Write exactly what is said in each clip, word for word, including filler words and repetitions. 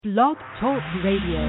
Blog Talk Radio.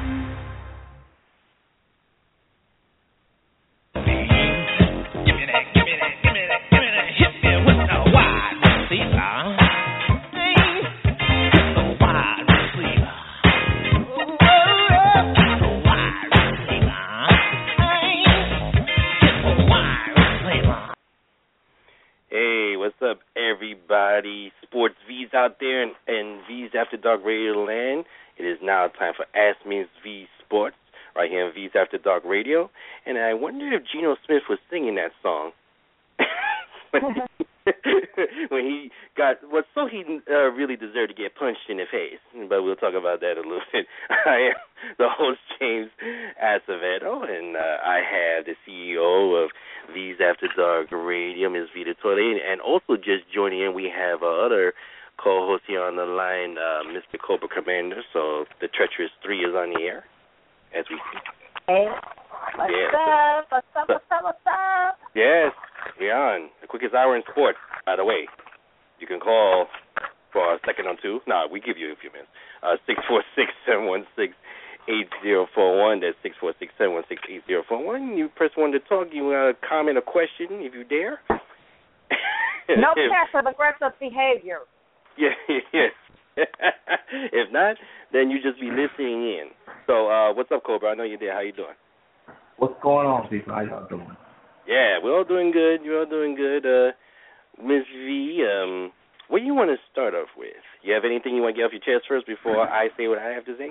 Hey, what's up, everybody? Sports V's out there and, and V's After Dark Radio Land. It is now time for Ask Miz V Sports right here on V's After Dark Radio. And I wonder if Geno Smith was singing that song when, he, when he got what well, so he uh, really deserved to get punched in the face. But we'll talk about that a little bit. I am the host, James Acevedo, and uh, I have the C E O of V's After Dark Radio, Miz Vida Tolle, and also just joining in, we have our other co-host here on the line, uh, Mister Cobra Commander. So the treacherous three is on the air as we speak. Hey, what's yes. up? What's up? What's up? What's up? Yes, we're on the quickest hour in sports. By the way, you can call for a second or two. No, we give you a few minutes. Uh, six four six seven one six. eight zero four one. That's six four six seven one six eight zero four one. You press one to talk. You want to comment or question if you dare. No passive aggressive behavior. Yeah, yes. If not, then you just be listening in. So, uh, what's up, Cobra? I know you're there. How you doing? What's going on, people? How y'all doing? Yeah, we're all doing good. You're all doing good. Uh, Miz V, um, what do you want to start off with? You have anything you want to get off your chest first before I say what I have to say?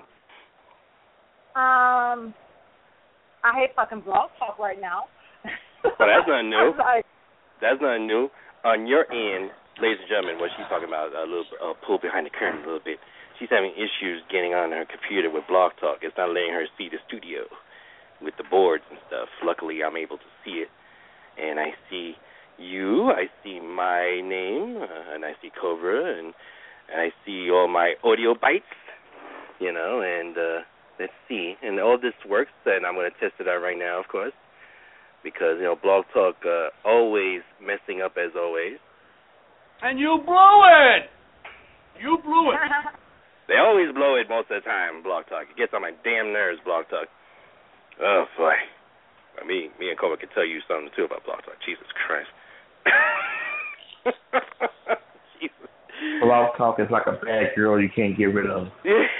Um, I hate fucking blog talk right now. Well, that's not new. Like, that's not new. On your end, ladies and gentlemen, what she's talking about, a little uh, pull behind the curtain a little bit. She's having issues getting on her computer with Blog Talk. It's not letting her see the studio with the boards and stuff. Luckily, I'm able to see it, and I see you. I see my name, uh, and I see Cobra, and, and I see all my audio bites, you know, and uh, let's see. And all this works, and I'm going to test it out right now, of course, because, you know, Blog Talk uh, always messing up as always. And you blew it! You blew it. They always blow it most of the time, Blog Talk. It gets on my damn nerves, Blog Talk. Oh, boy. Me, me and Cobra can tell you something, too, about Blog Talk. Jesus Christ. Jesus. Blog Talk is like a bad girl you can't get rid of.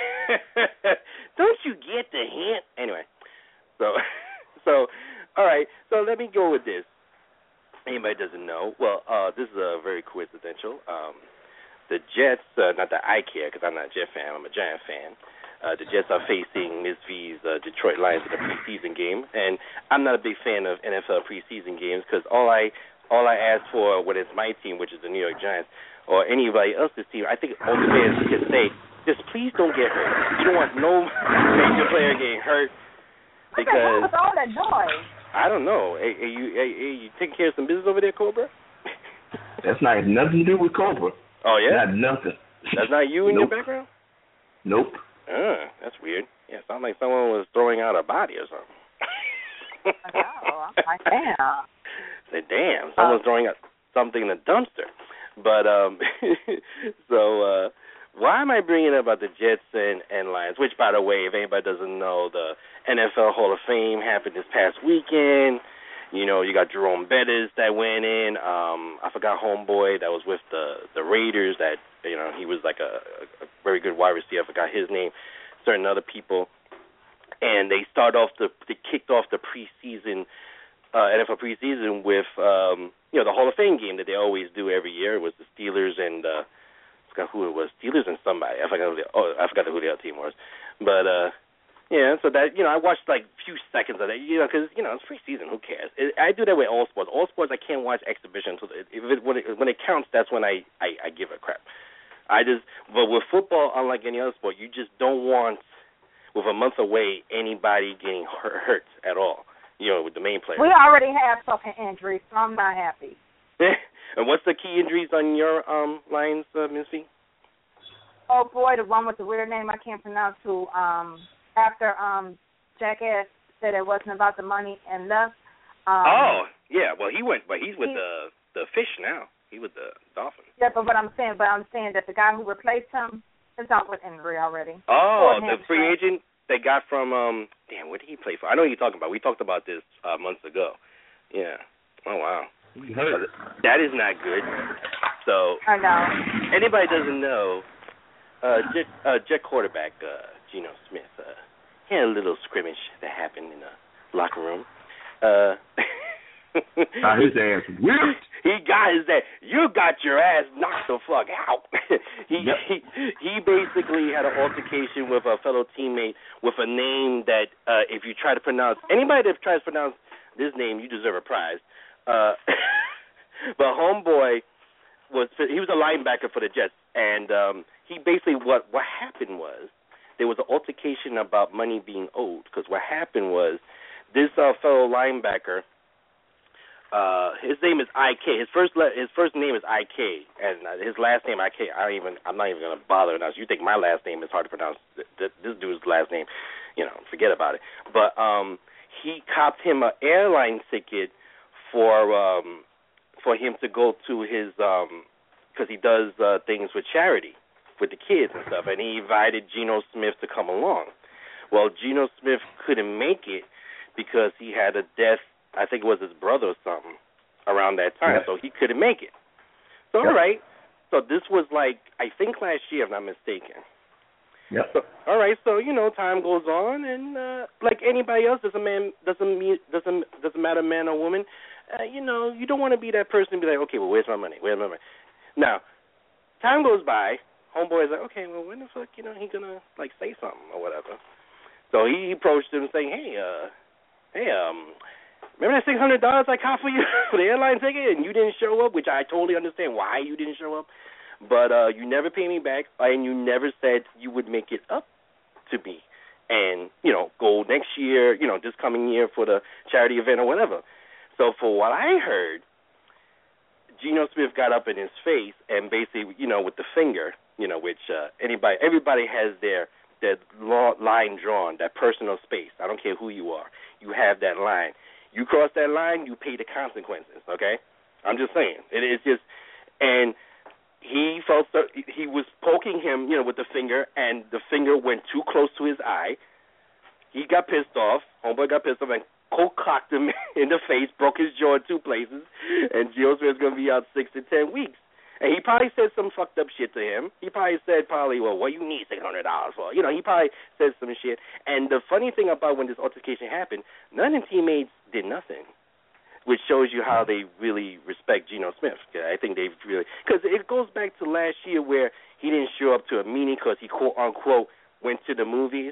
Don't you get the hint? Anyway, so, so, all right, so let me go with this. Anybody doesn't know, well, uh, this is uh, very coincidental. Um, the Jets, uh, not that I care because I'm not a Jet fan, I'm a Giant fan. Uh, the Jets are facing Miz V's uh, Detroit Lions in a preseason game, and I'm not a big fan of N F L preseason games because all I all I ask for when it's my team, which is the New York Giants, or anybody else's team, I think all the fans can say, just please don't get hurt. You don't want no major player getting hurt because what all that noise? I don't know. Hey, hey, you, hey, hey, you taking care of some business over there, Cobra? That's not nothing to do with Cobra. Oh yeah, not nothing. That's not you in nope. your background. Nope. Uh, that's weird. Yeah, it sounds like someone was throwing out a body or something. Oh, I'm like, damn. Say, damn, someone's uh, throwing out something in a dumpster. But um, so uh, why am I bringing up about the Jets and, and Lions? Which, by the way, if anybody doesn't know, the N F L Hall of Fame happened this past weekend. You know, you got Jerome Bettis that went in. Um, I forgot homeboy that was with the the Raiders. That you know he was like a, a very good wide receiver. I forgot his name. Certain other people, and they start off the they kicked off the preseason uh, N F L preseason with um, you know the Hall of Fame game that they always do every year. It was the Steelers and uh, I forgot who it was. Steelers and somebody. I forgot who the, oh I forgot who the other team was, but. uh Yeah, so that, you know, I watched, like, a few seconds of that, you know, because, you know, it's preseason, who cares? It, I do that with all sports. All sports, I can't watch exhibition. Until it, if it, when, it, when it counts, that's when I, I, I give a crap. I just, but with football, unlike any other sport, you just don't want, with a month away, anybody getting hurt, hurt at all, you know, with the main players. We already have fucking injuries, so I'm not happy. And what's the key injuries on your um Lions, uh, Miz V? Oh, boy, the one with the weird name I can't pronounce who, um... after um, Jackass said it wasn't about the money and left. Um, oh, yeah. Well, he went, but he's with he, the the fish now. He with the Dolphins. Yeah, but what I'm saying, but I'm saying that the guy who replaced him, It's out with injury already. Oh, the free agent they got from um. Damn, what did he play for? I know what you're talking about. We talked about this uh, months ago. Yeah. Oh wow. That is not good. So. I know. Anybody doesn't know, uh, Jet, uh, Jet quarterback uh, Geno Smith. Uh, he had a little scrimmage that happened in the locker room. Uh, got his ass whipped. He got his ass. You got your ass knocked the fuck out. he, yep. he he basically had an altercation with a fellow teammate with a name that uh, if you try to pronounce, anybody that tries to pronounce this name, you deserve a prize. Uh, but homeboy was he was a linebacker for the Jets, and um, he basically what what happened was there was an altercation about money being owed because what happened was this uh, fellow linebacker. Uh, his name is I K. His first le- his first name is I K, and uh, his last name I K. I don't even. I'm not even gonna bother now. So you think my last name is hard to pronounce? Th- this dude's last name, you know, forget about it. But um, he copped him an airline ticket for um, for him to go to his um, because he does uh, things with charity with the kids and stuff, and he invited Geno Smith to come along. Well, Geno Smith couldn't make it because he had a death. I think it was his brother or something around that time, yeah. So he couldn't make it. So, yep. All right. So this was like, I think last year, if I'm not mistaken. Yep. So, all right. So, you know, time goes on, and uh, like anybody else, doesn't man doesn't doesn't doesn't matter man or woman. Uh, you know, you don't want to be that person and be like, okay, well, where's my money? Where's my money? Now, time goes by. Homeboy's like, okay, well, when the fuck, you know, he gonna like say something or whatever. So he approached him saying, hey, uh, hey, um. remember that six hundred dollars I copped for you for the airline ticket and you didn't show up, which I totally understand why you didn't show up, but uh, you never paid me back and you never said you would make it up to me and, you know, go next year, you know, this coming year for the charity event or whatever. So for what I heard, Geno Smith got up in his face and basically, you know, with the finger, you know, which uh, anybody, everybody has their, their line drawn, that personal space. I don't care who you are. You have that line. You cross that line, you pay the consequences, okay? I'm just saying. It is just, and he felt, so, he was poking him, you know, with the finger, and the finger went too close to his eye. He got pissed off. Homeboy got pissed off and cold-cocked him in the face, broke his jaw in two places, and Geno Smith's going to be out six to ten weeks. And he probably said some fucked up shit to him. He probably said, probably, well, what you need six hundred dollars for? You know, he probably said some shit. And the funny thing about when this altercation happened, none of the teammates did nothing, which shows you how they really respect Geno Smith. I think they really, because it goes back to last year where he didn't show up to a meeting because he, quote, unquote, went to the movies.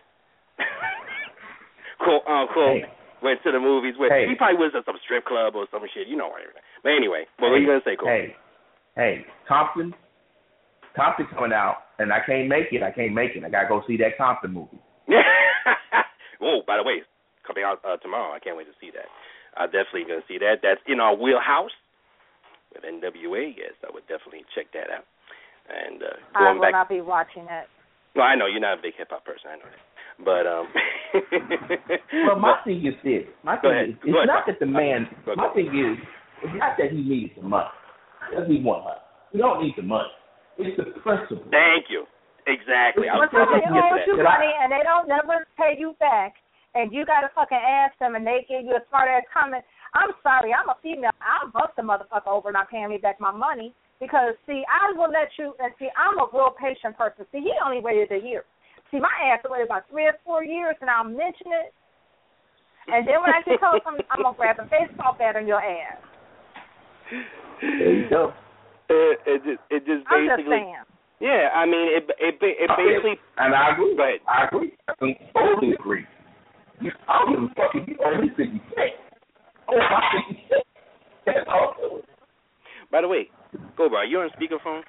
quote, unquote, hey. went to the movies. Where hey. He probably was at some strip club or some shit. You know what I mean. But anyway, what hey. were you going to say, Cole? Hey. Hey, Compton, Compton coming out, and I can't make it. I can't make it. I got to go see that Compton movie. Oh, by the way, coming out uh, tomorrow. I can't wait to see that. I'm definitely going to see that. That's in our wheelhouse with N W A. Yes, I would definitely check that out. And uh, going I will back, not be watching it. Well, I know you're not a big hip-hop person. I know that. But, um... well, my thing is this. My thing ahead. is, it's go not ahead. that the man... My thing is, it's not that he needs the money. Does he want her? We don't need the money. It's the principle. Thank you. Exactly. I was going to get to you money and they don't never pay you back, and you got to fucking ask them, and they give you a smart ass comment. I'm sorry, I'm a female. I'll bust a motherfucker over not paying me back my money because, see, I will let you, and see, I'm a real patient person. See, he only waited a year. See, my ass waited about three or four years, and I'll mention it, and then when I get told something, I'm going to grab a baseball bat on your ass. There you go. It, it just, it just basically. I'm just saying. Yeah, I mean, it, it, it basically. And I agree. Go ahead. I agree. I totally agree. I don't give a fuck if you only fifty cents. Oh, my fifty cents. That's awesome. By the way, Cobra, are you on speakerphone?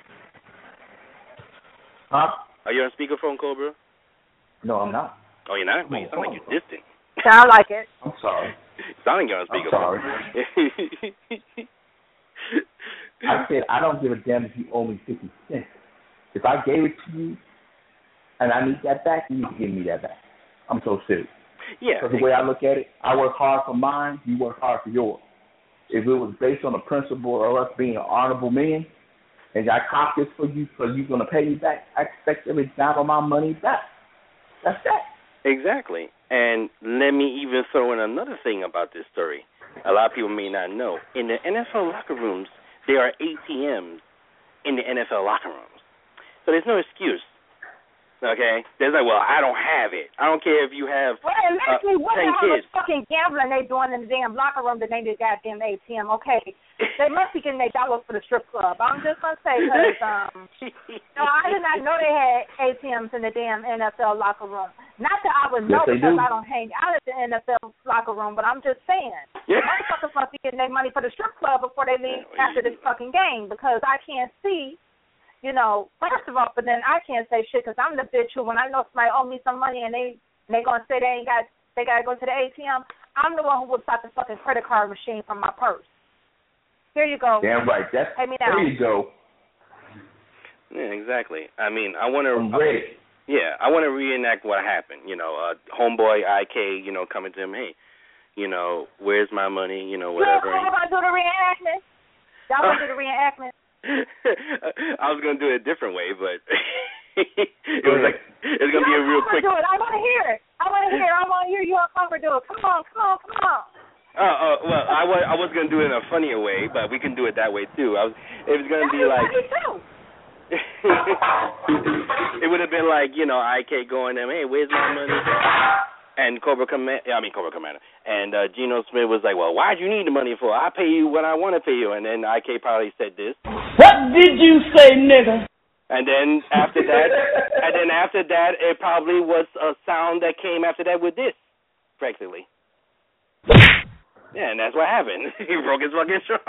Huh? Are you on speakerphone, Cobra? No, I'm not. Oh, you're not? Wait, you sound like you're distant. Sound like it. I'm sorry. Sounding you're on speakerphone. I'm sorry. I said I don't give a damn if you owe me fifty cents. If I gave it to you and I need that back, you need to give me that back. I'm so serious. Yeah. Because the way I look at it, I work hard for mine, you work hard for yours. If it was based on the principle of us being honorable men, and I cop this for you, so you're gonna pay me back. I expect every dime of my money back. That's that. Exactly. And let me even throw in another thing about this story. A lot of people may not know. In the N F L locker rooms, there are A T Ms in the N F L locker rooms. So there's no excuse. Okay? There's like, well, I don't have it. I don't care if you have well, it makes uh, me wonder ten how kids. much fucking gambling they doing in the damn locker room that they need goddamn A T M. Okay, they must be getting their dollars for the strip club. I'm just gonna say because um, no, I did not know they had A T Ms in the damn N F L locker room. Not that I would know yes, because do. I don't hang out at the N F L locker room, but I'm just saying, Yeah. motherfuckers must be getting their money for the strip club before they leave Yeah, after this fucking game because I can't see. You know, first of all, but then I can't say shit because I'm the bitch who, when I know somebody owe me some money and they they gonna say they ain't got, they gotta go to the A T M. I'm the one who whips out the fucking credit card machine from my purse. Here you go. Damn right. That's Pay me now. there you go. Yeah, exactly. I mean, I want to. I'm ready. Yeah, I want to reenact what happened. You know, uh, homeboy I K, you know, coming to him, hey, you know, where's my money? You know, whatever. Y'all want to do the reenactment? Y'all want to do the reenactment? I was gonna do it a different way, but it was like it's gonna be a real quick. Do it. I want to hear it. I want to hear. it. I want to hear you on cover do it. Come on, come on, come on. Oh, oh, well, I was I was gonna do it in a funnier way, but we can do it that way too. I was. It was gonna be like. It would have been like, you know, I K going to him, hey, where's my money? And Cobra Commander, I mean Cobra Commander, and uh, Geno Smith was like, well, why'd you need the money for? I pay you what I want to pay you. And then I K probably said this. What did you say, nigga? And then after that, and then after that, it probably was a sound that came after that with this, practically. Yeah, and that's what happened. He broke his fucking straw.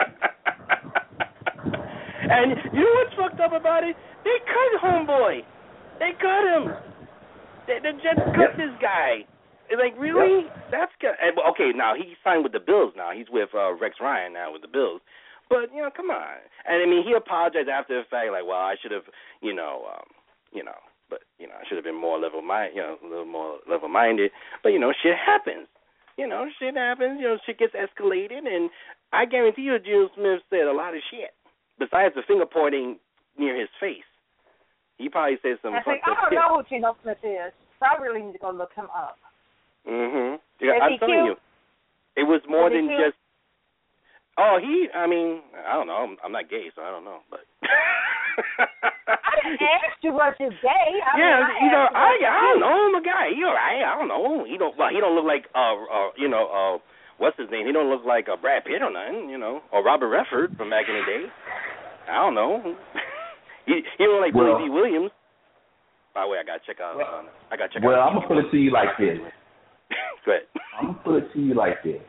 And you know what's fucked up about it? They cut Homeboy. They cut him. They, the Jets cut this guy. It's like, really? Yep. That's good. Okay, now he signed with the Bills now. He's with uh, Rex Ryan now with the Bills. But, you know, come on. And, I mean, he apologized after the fact, like, well, I should have, you know, um, you know, but, you know, I should have been more level-minded, you know, a little more level-minded. But, you know, shit happens. You know, shit happens. You know, shit gets escalated. And I guarantee you Geno Smith said a lot of shit. Besides the finger pointing near his face, he probably said some. I, think, I don't shit. know who Geno Smith is, so I really need to go look him up. Mhm. Yeah, is I'm he telling cute? you, it was more is than he just. Oh, he. I mean, I don't know. I'm, I'm not gay, so I don't know. But I didn't ask you was you gay. I yeah, mean, I you know, you I I don't know. I'm a guy. He all right. I don't know. He don't. Well, he don't look like uh, uh you know uh. What's his name? He don't look like a Brad Pitt or nothing, you know, or Robert Redford from back in the day. I don't know. he he don't like well, Billy D. Williams. By the way, I gotta check out. Well, um, I gotta check well out. I'm gonna put it to you like this. Go ahead. I'm gonna put it to you like this.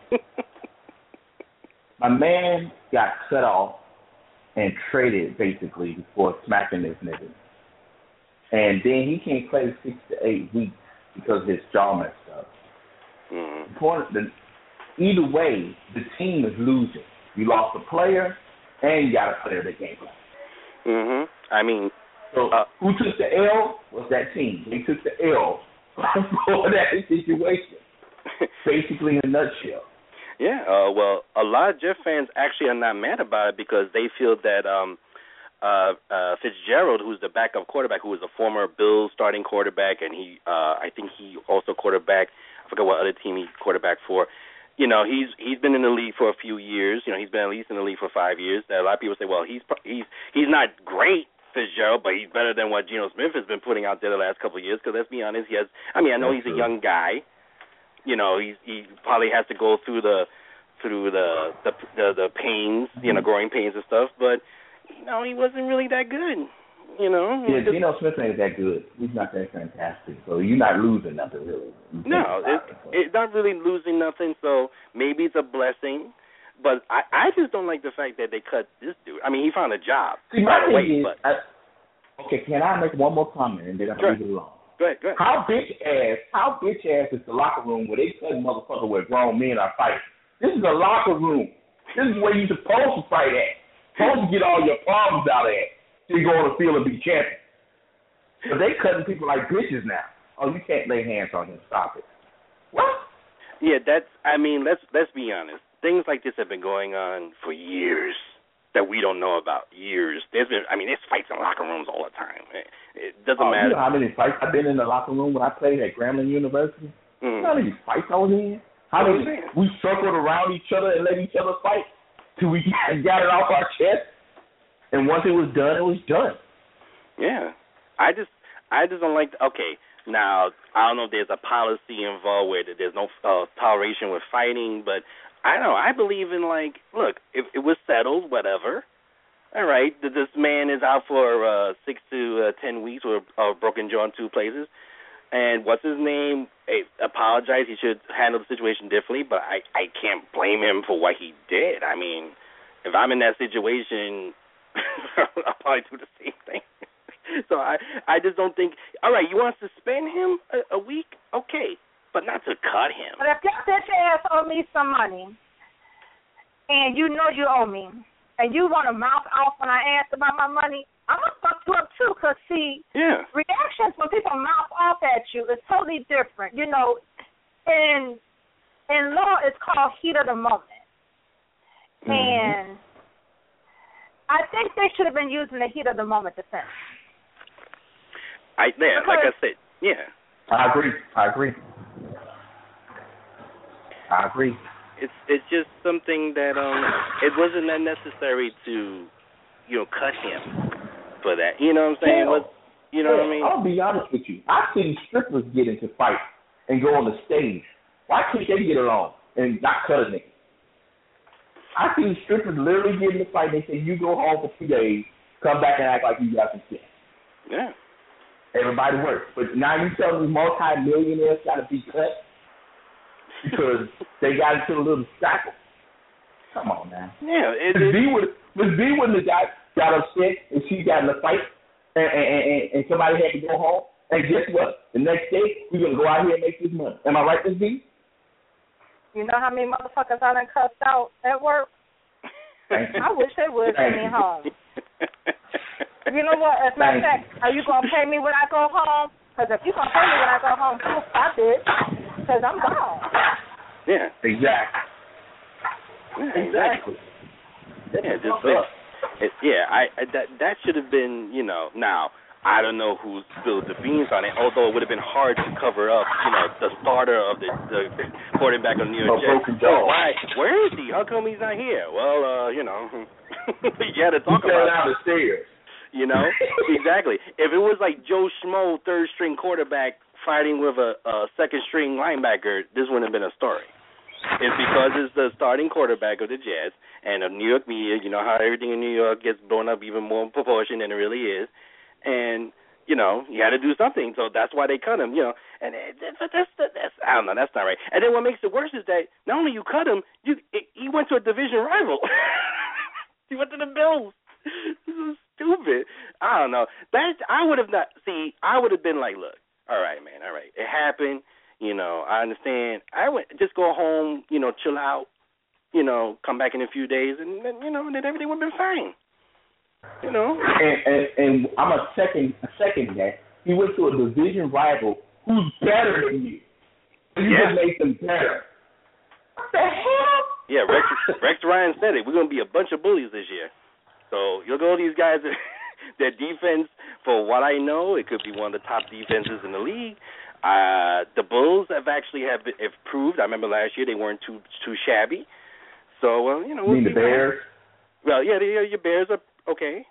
My man got cut off and traded basically before smacking this nigga, and then he can't play six to eight weeks because his jaw messed up. Mm-hmm. The point, the, either way, the team is losing. You lost a player, and you got a player that can't play. Mhm. I mean, so uh, who took the L was that team. They took the L for that situation. Basically, in a nutshell. Yeah. Uh, well, a lot of Jet fans actually are not mad about it because they feel that um, uh, uh, Fitzgerald, who's the backup quarterback, who was a former Bills starting quarterback, and he, uh, I think he also quarterback. I forgot what other team he quarterback for. You know, he's he's been in the league for a few years. You know, he's been at least in the league for five years. A lot of people say, well, he's he's he's not great, Fitzgerald, but he's better than what Geno Smith has been putting out there the last couple of years. Because let's be honest, he has. I mean, I know he's a young guy. You know, he's he probably has to go through the through the the the, the pains, you know, growing pains and stuff. But you know, he wasn't really that good. You know, yeah, Geno Smith ain't that good. He's not that fantastic. So you're not losing nothing really. No, it's it, not really losing nothing. So maybe it's a blessing. But I, I just don't like the fact that they cut this dude. I mean, he found a job. See, my thing way, is, but... I, okay, can I make one more comment and then I'll sure. leave it alone? Go ahead, go ahead. How bitch ass, how bitch ass is the locker room where they cut motherfucker where grown men are fighting? This is a locker room. This is where you're supposed to fight at. Supposed to get all your problems out of it. So you go on the field and be champion. But they cutting people like bitches now. Oh, you can't lay hands on him. Stop it. What? Yeah, that's. I mean, let's let's be honest. Things like this have been going on for years. that we don't know about. Years. There's been, I mean, there's fights in locker rooms all the time. It, it doesn't oh, matter. You know how many fights I've been in the locker room when I played at Grambling University? Mm. You know how many fights I was in? How many we circled around each other and let each other fight till we got it off our chest. And once it was done, it was done. Yeah, I just, I just don't like. Okay, now I don't know if there's a policy involved where there's no uh, toleration with fighting, but I don't know. I believe in like, look, if it was settled, whatever. All right, this man is out for uh, six to uh, ten weeks with a broken jaw in two places. And what's his name? Hey, apologize. He should handle the situation differently, but I, I can't blame him for what he did. I mean, if I'm in that situation, I'll probably do the same thing. So I, I just don't think. All right, you want to suspend him a, a week? Okay, but not to cut him. But if your bitch ass owe me some money, and you know you owe me, and you want to mouth off when I ask about my money, I'm going to fuck you up, too, because, see, yeah. reactions when people mouth off at you is totally different. You know, in in law, it's called heat of the moment. Mm-hmm. And I think they should have been using the heat of the moment defense. I, yeah, like I said, yeah. I agree. I agree. I agree. It's it's just something that um it wasn't that necessary to, you know, cut him for that. You know what I'm saying? Hell, was, you know hell, what I mean? I'll be honest with you. I've seen strippers get into fights and go on the stage. Why can't they get along and not cut a nigga? I've seen strippers literally get in the fight and they say, you go home for two days, come back and act like you got some shit. Yeah. Everybody works. But now you tell me multi-millionaires got to be cut because they got into a little scrackle. Come on, man. Yeah. It, Miss it, B would Miss B wouldn't have got, got upset if she got in a fight and, and, and, and somebody had to go home. And guess what? The next day, we're going to go out here and make this money. Am I right, Miss B? You know how many motherfuckers I done cussed out at work? I wish they would send me home. You know what? As a matter of fact, are you going to pay me when I go home? Because if you're going to pay me when I go home, stop it. Because I'm gone. Yeah. Exactly. Yeah, exactly. Yeah, just it, it, yeah. I, I that that should have been, you know. Now I don't know who spilled the beans on it. Although it would have been hard to cover up, you know, the starter of the, the quarterback of New York Jets. Oh, why? Where is he? How come he's not here? Well, uh, you know, you had to talk he about out it. The stairs. You know, exactly. If it was like Joe Schmo, third string quarterback, fighting with a, a second string linebacker, this wouldn't have been a story. It's because it's the starting quarterback of the Jets and of New York media. You know how everything in New York gets blown up even more in proportion than it really is. And, you know, you had to do something, so that's why they cut him, you know. And that's, that's, that's I don't know, that's not right. And then what makes it worse is that not only you cut him, you he went to a division rival. He went to the Bills. This is stupid. I don't know. That I would have not, see, I would have been like, look, all right, man, all right. It happened. You know, I understand. I would just go home, you know, chill out, you know, come back in a few days, and then, you know, and then everything would have been fine. You know. And, and, and I'm a second, a second that. He went to a division rival who's better than you. You yeah. just made them better. What the hell? Yeah, Rex, Rex Ryan said it. We're going to be a bunch of bullies this year. So you'll go to these guys, their defense, for what I know, it could be one of the top defenses in the league. Uh, the Bulls have actually have, have proved. I remember last year they weren't too too shabby. So well, you know, we'll you mean the Bears? Well, yeah, the, your Bears are okay.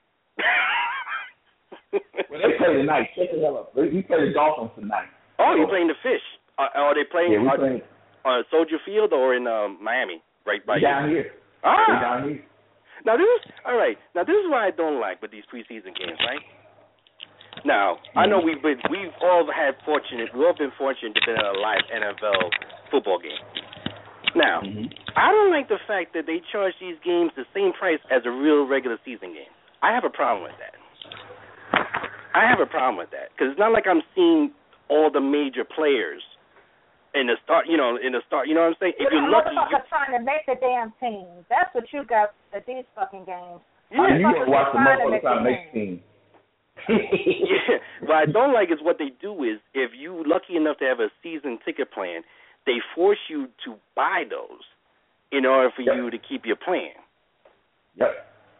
Well, they play tonight. Check it out. We play the Dolphins tonight. Oh, you're playing the Fish? Are, are they playing yeah, are, playing. on Soldier Field or in um, Miami? Right by down you? here. Ah, We're down here. Now this is all right. Now this is what I don't like with these preseason games, right? Now, I know we've been, we've all had fortunate, we've all been fortunate to be in a live N F L football game. Now, mm-hmm. I don't like the fact that they charge these games the same price as a real regular season game. I have a problem with that. I have a problem with that because it's not like I'm seeing all the major players in the start. You know, in the start. You know what I'm saying? If you're you're lucky, you're trying to make the damn team. That's what you got at these fucking games. Yeah, you gotta watch the motherfuckers trying to make the team. Yeah, what I don't like is what they do is if you lucky enough to have a season ticket plan, they force you to buy those in order for yep. you to keep your plan. Yep.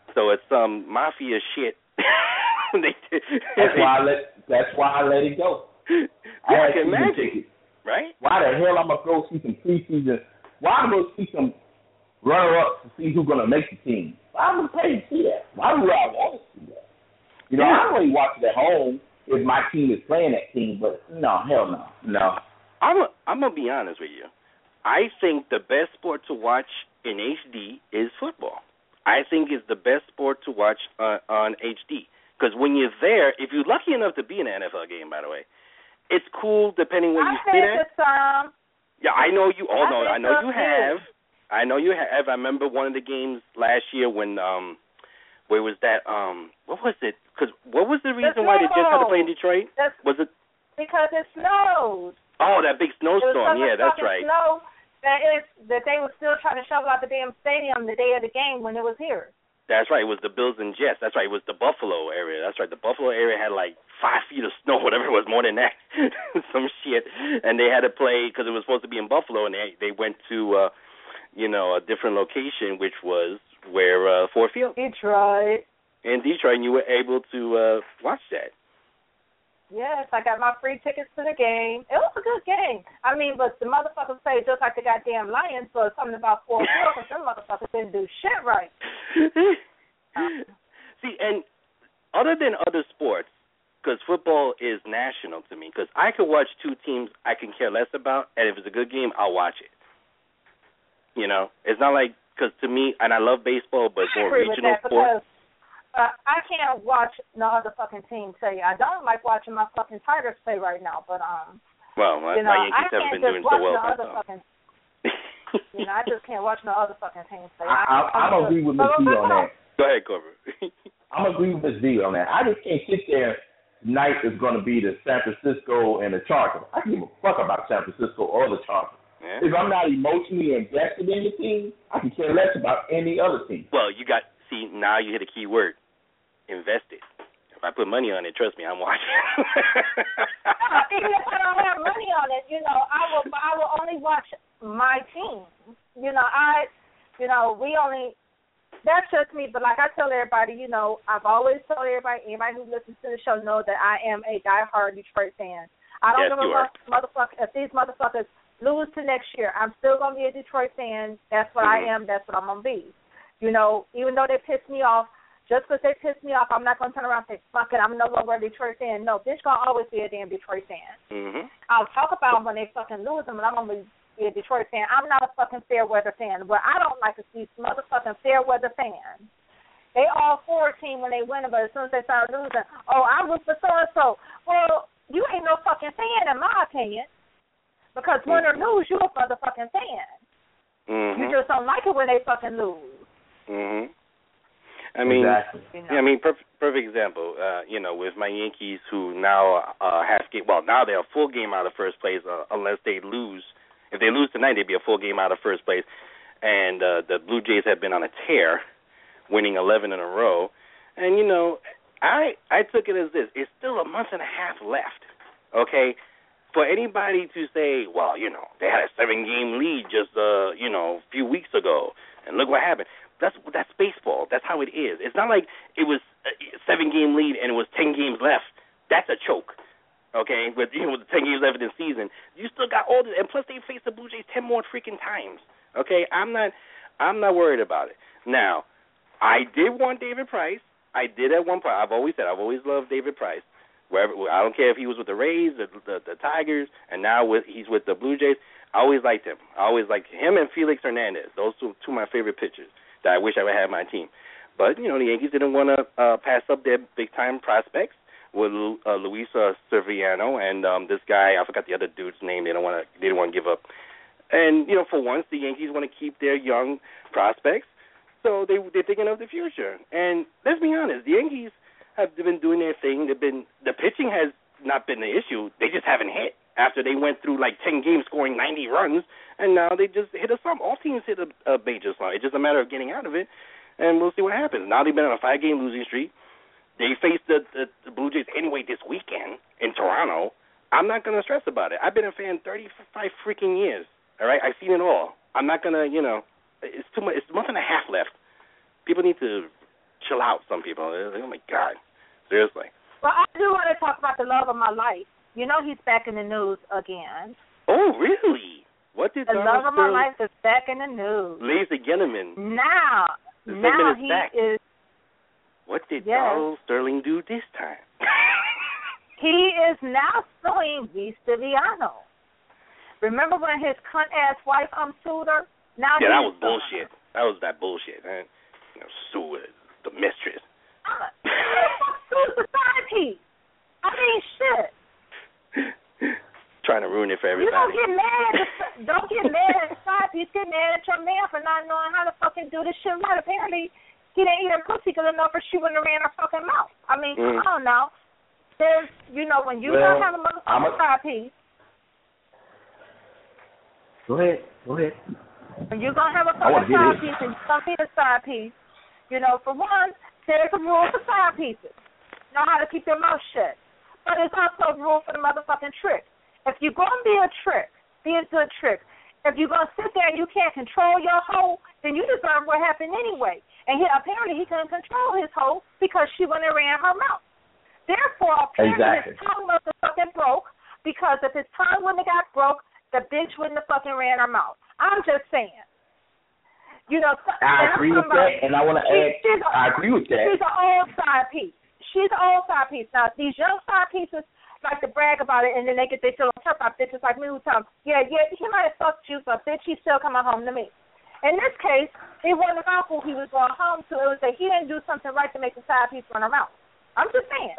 So it's some um, mafia shit. they, that's why I let. That's why I let it go. I yeah, had I can season imagine. tickets. Right? Why the hell I'm gonna go see some preseason? Why am I gonna see some runner-ups to see who's gonna make the team? Why am I gonna pay to see that? Why do I want to see that? You know, yeah. I don't really watch it at home if my team is playing that team, but no, hell no, no. I'm a, I'm gonna be honest with you. I think the best sport to watch in H D is football. I think it's the best sport to watch uh, on H D because when you're there, if you're lucky enough to be in an N F L game, by the way, it's cool depending where I you sit at. Some. Yeah, I know you. Oh I no, I know you too. have. I know you have. I remember one of the games last year when um, where was that? Um, what was it? Because what was the reason why they just had to play in Detroit? That's was it because it snowed? Oh, that big snowstorm. It was yeah, that's right. Snow that is that they were still trying to shovel out the damn stadium the day of the game when it was here. That's right. It was the Bills and Jets. That's right. It was the Buffalo area. That's right. The Buffalo area had like five feet of snow, whatever it was, more than that, some shit. And they had to play because it was supposed to be in Buffalo, and they they went to, uh, you know, a different location, which was where uh, Ford Field. Detroit. In Detroit, and you were able to uh, watch that. Yes, I got my free tickets to the game. It was a good game. I mean, but the motherfuckers played just like the goddamn Lions, so it's something about Ford Field because them motherfuckers didn't do shit right. See, and other than other sports, because football is national to me, because I could watch two teams I can care less about, and if it's a good game, I'll watch it. You know, it's not like, because to me, and I love baseball, but it's more regional sport. Uh, I can't watch no other fucking team play. I don't like watching my fucking Tigers play right now, but um. Well, my, you know, my Yankees haven't been doing so well. I can't just watch no other fucking. You know, I just can't watch no other fucking team play. I, I, I, I'm agree with Miz V on that. Go ahead, Cobra. I'm agree with Miz V on that. I just can't sit there. Tonight is going to be the San Francisco and the Chargers. I don't give a fuck about San Francisco or the Chargers. Yeah. If I'm not emotionally invested in the team, I can care less about any other team. Well, you got. See, now you hit a key word. Invested. If I put money on it, trust me, I'm watching. uh, even if I don't have money on it, you know, I will I will only watch my team. You know, I, you know, we only, that's just me, but like I tell everybody, you know, I've always told everybody, anybody who listens to the show know that I am a diehard Detroit fan. I don't yes, give a fuck, motherfucker, if these motherfuckers lose to next year, I'm still going to be a Detroit fan. That's what mm-hmm. I am. That's what I'm going to be. You know, even though they piss me off, just because they piss me off, I'm not going to turn around and say, fuck it, I'm no longer a Detroit fan. No, bitch going to always be a damn Detroit fan. Mm-hmm. I'll talk about them when they fucking lose them, and I'm going to be a Detroit fan. I'm not a fucking fair weather fan. What I don't like is these motherfucking fair weather fans. They all for a team when they win, but as soon as they start losing, oh, I root for so-and-so. Well, you ain't no fucking fan, in my opinion, because win or lose, you're a motherfucking fan. Mm-hmm. You just don't like it when they fucking lose. Mm-hmm. I mean, exactly. I mean, perfect, perfect example. Uh, you know, with my Yankees, who now uh, half game. Well, now they're a full game out of first place, uh, unless they lose. If they lose tonight, they'd be a full game out of first place. And uh, the Blue Jays have been on a tear, winning eleven in a row. And you know, I I took it as this: it's still a month and a half left. Okay, for anybody to say, well, you know, they had a seven-game lead just uh, you know, a few weeks ago, and look what happened. That's that's baseball. That's how it is. It's not like it was a seven-game lead and it was ten games left. That's a choke, okay? With you know, with the ten games left in the season, you still got all this, and plus they faced the Blue Jays ten more freaking times. Okay, I'm not I'm not worried about it. Now, I did want David Price. I did at one point. I've always said I've always loved David Price. Wherever I don't care if he was with the Rays, the the, the Tigers, and now with he's with the Blue Jays. I always liked him. I always liked him and Felix Hernandez. Those two two of my favorite pitchers that I wish I would have my team. But, you know, the Yankees didn't want to uh, pass up their big-time prospects with uh, Luis uh, Severino and um, this guy, I forgot the other dude's name, they don't want to they didn't want to give up. And, you know, for once, the Yankees want to keep their young prospects, so they, they're thinking of the future. And let's be honest, the Yankees have been doing their thing. They've been the pitching has not been the issue. They just haven't hit. After they went through like ten games scoring ninety runs, and now they just hit a slump. All teams hit a, a major slump. It's just a matter of getting out of it, and we'll see what happens. Now they've been on a five-game losing streak. They face the, the, the Blue Jays anyway this weekend in Toronto. I'm not going to stress about it. I've been a fan thirty-five freaking years, all right? I've seen it all. I'm not going to, you know, it's too much. It's a month and a half left. People need to chill out. Some people, they're like, oh my God, seriously. Well, I do want to talk about the love of my life. You know, he's back in the news again. Oh, really? What did the Donald love of Sterling... my life is back in the news. Lisa Ginneman. Now, the now is he back. is. What did yes. Donald Sterling do this time? He is now suing Vista Viano. Remember when his cunt ass wife um sued her? Now yeah, that was suing bullshit. Her. That was that bullshit, man. You know, sue the mistress. Uh, who's the side piece? I mean, shit. Trying to ruin it for everybody. You don't get mad at the, don't get mad at the side piece. Get mad at your man for not knowing how to fucking do this shit right. Apparently, he didn't eat her pussy good enough, or she wouldn't have ran her fucking mouth. I mean, mm. I don't know. There's, you know, when you well, don't have a motherfucking a, side piece. Go ahead. Go ahead. When you're gonna have a fucking side piece and you're gonna be a side piece, you know, for one, there's a rule for side pieces. Know how to keep your mouth shut. But it's also a rule for the motherfucking trick. If you're going to be a trick, be a good trick. If you're going to sit there and you can't control your hoe, then you deserve what happened anyway. And he, apparently he couldn't control his hoe because she wouldn't have ran her mouth. Therefore, apparently exactly. his tongue must have fucking broke, because if his tongue wouldn't have got broke, the bitch wouldn't have fucking ran her mouth. I'm just saying. You know, I agree with that, and I want to add, a, I agree with that. She's an old side piece. She's an old side piece. Now, these young side pieces like to brag about it, and then they get they feel tough about bitches like me who tell them, yeah, yeah, he might have fucked you, but bitch, he's still coming home to me. In this case, it wasn't about who he was going home to. It was that he didn't do something right to make the side piece run her mouth. I'm just saying.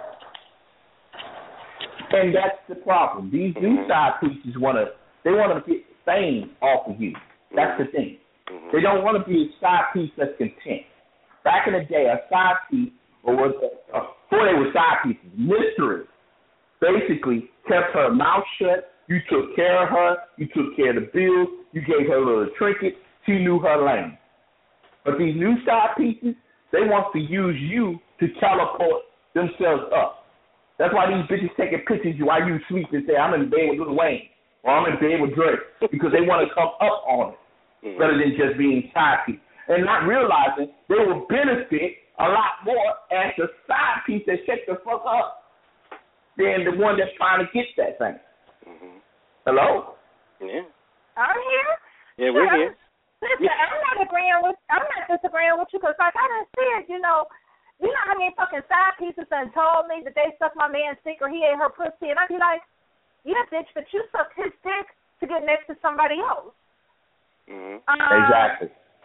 And that's the problem. These new side pieces want to, they want to get fame off of you. That's the thing. They don't want to be a side piece that's content. Back in the day, a side piece, or was uh, before they were side pieces, mystery, basically kept her mouth shut. You took care of her. You took care of the bills. You gave her a little trinket. She knew her lane. But these new side pieces, they want to use you to teleport themselves up. That's why these bitches taking pictures while you sleep and say, I'm in bed with Lil Wayne, or I'm in bed with Drake, because they want to come up on it rather than just being side piece. And not realizing they will benefit a lot more as the side piece that shut the fuck up than the one that's trying to get that thing. Mm-hmm. Hello? Yeah. I'm here. Yeah, we're sure. here. Listen, yeah. I'm not agreeing with I'm not disagreeing with you, because like I done said, you know, you know how many fucking side pieces done told me that they sucked my man's dick or he ate her pussy, and I'd be like, yeah, bitch, but you sucked his dick to get next to somebody else. Mm-hmm. Um, exactly.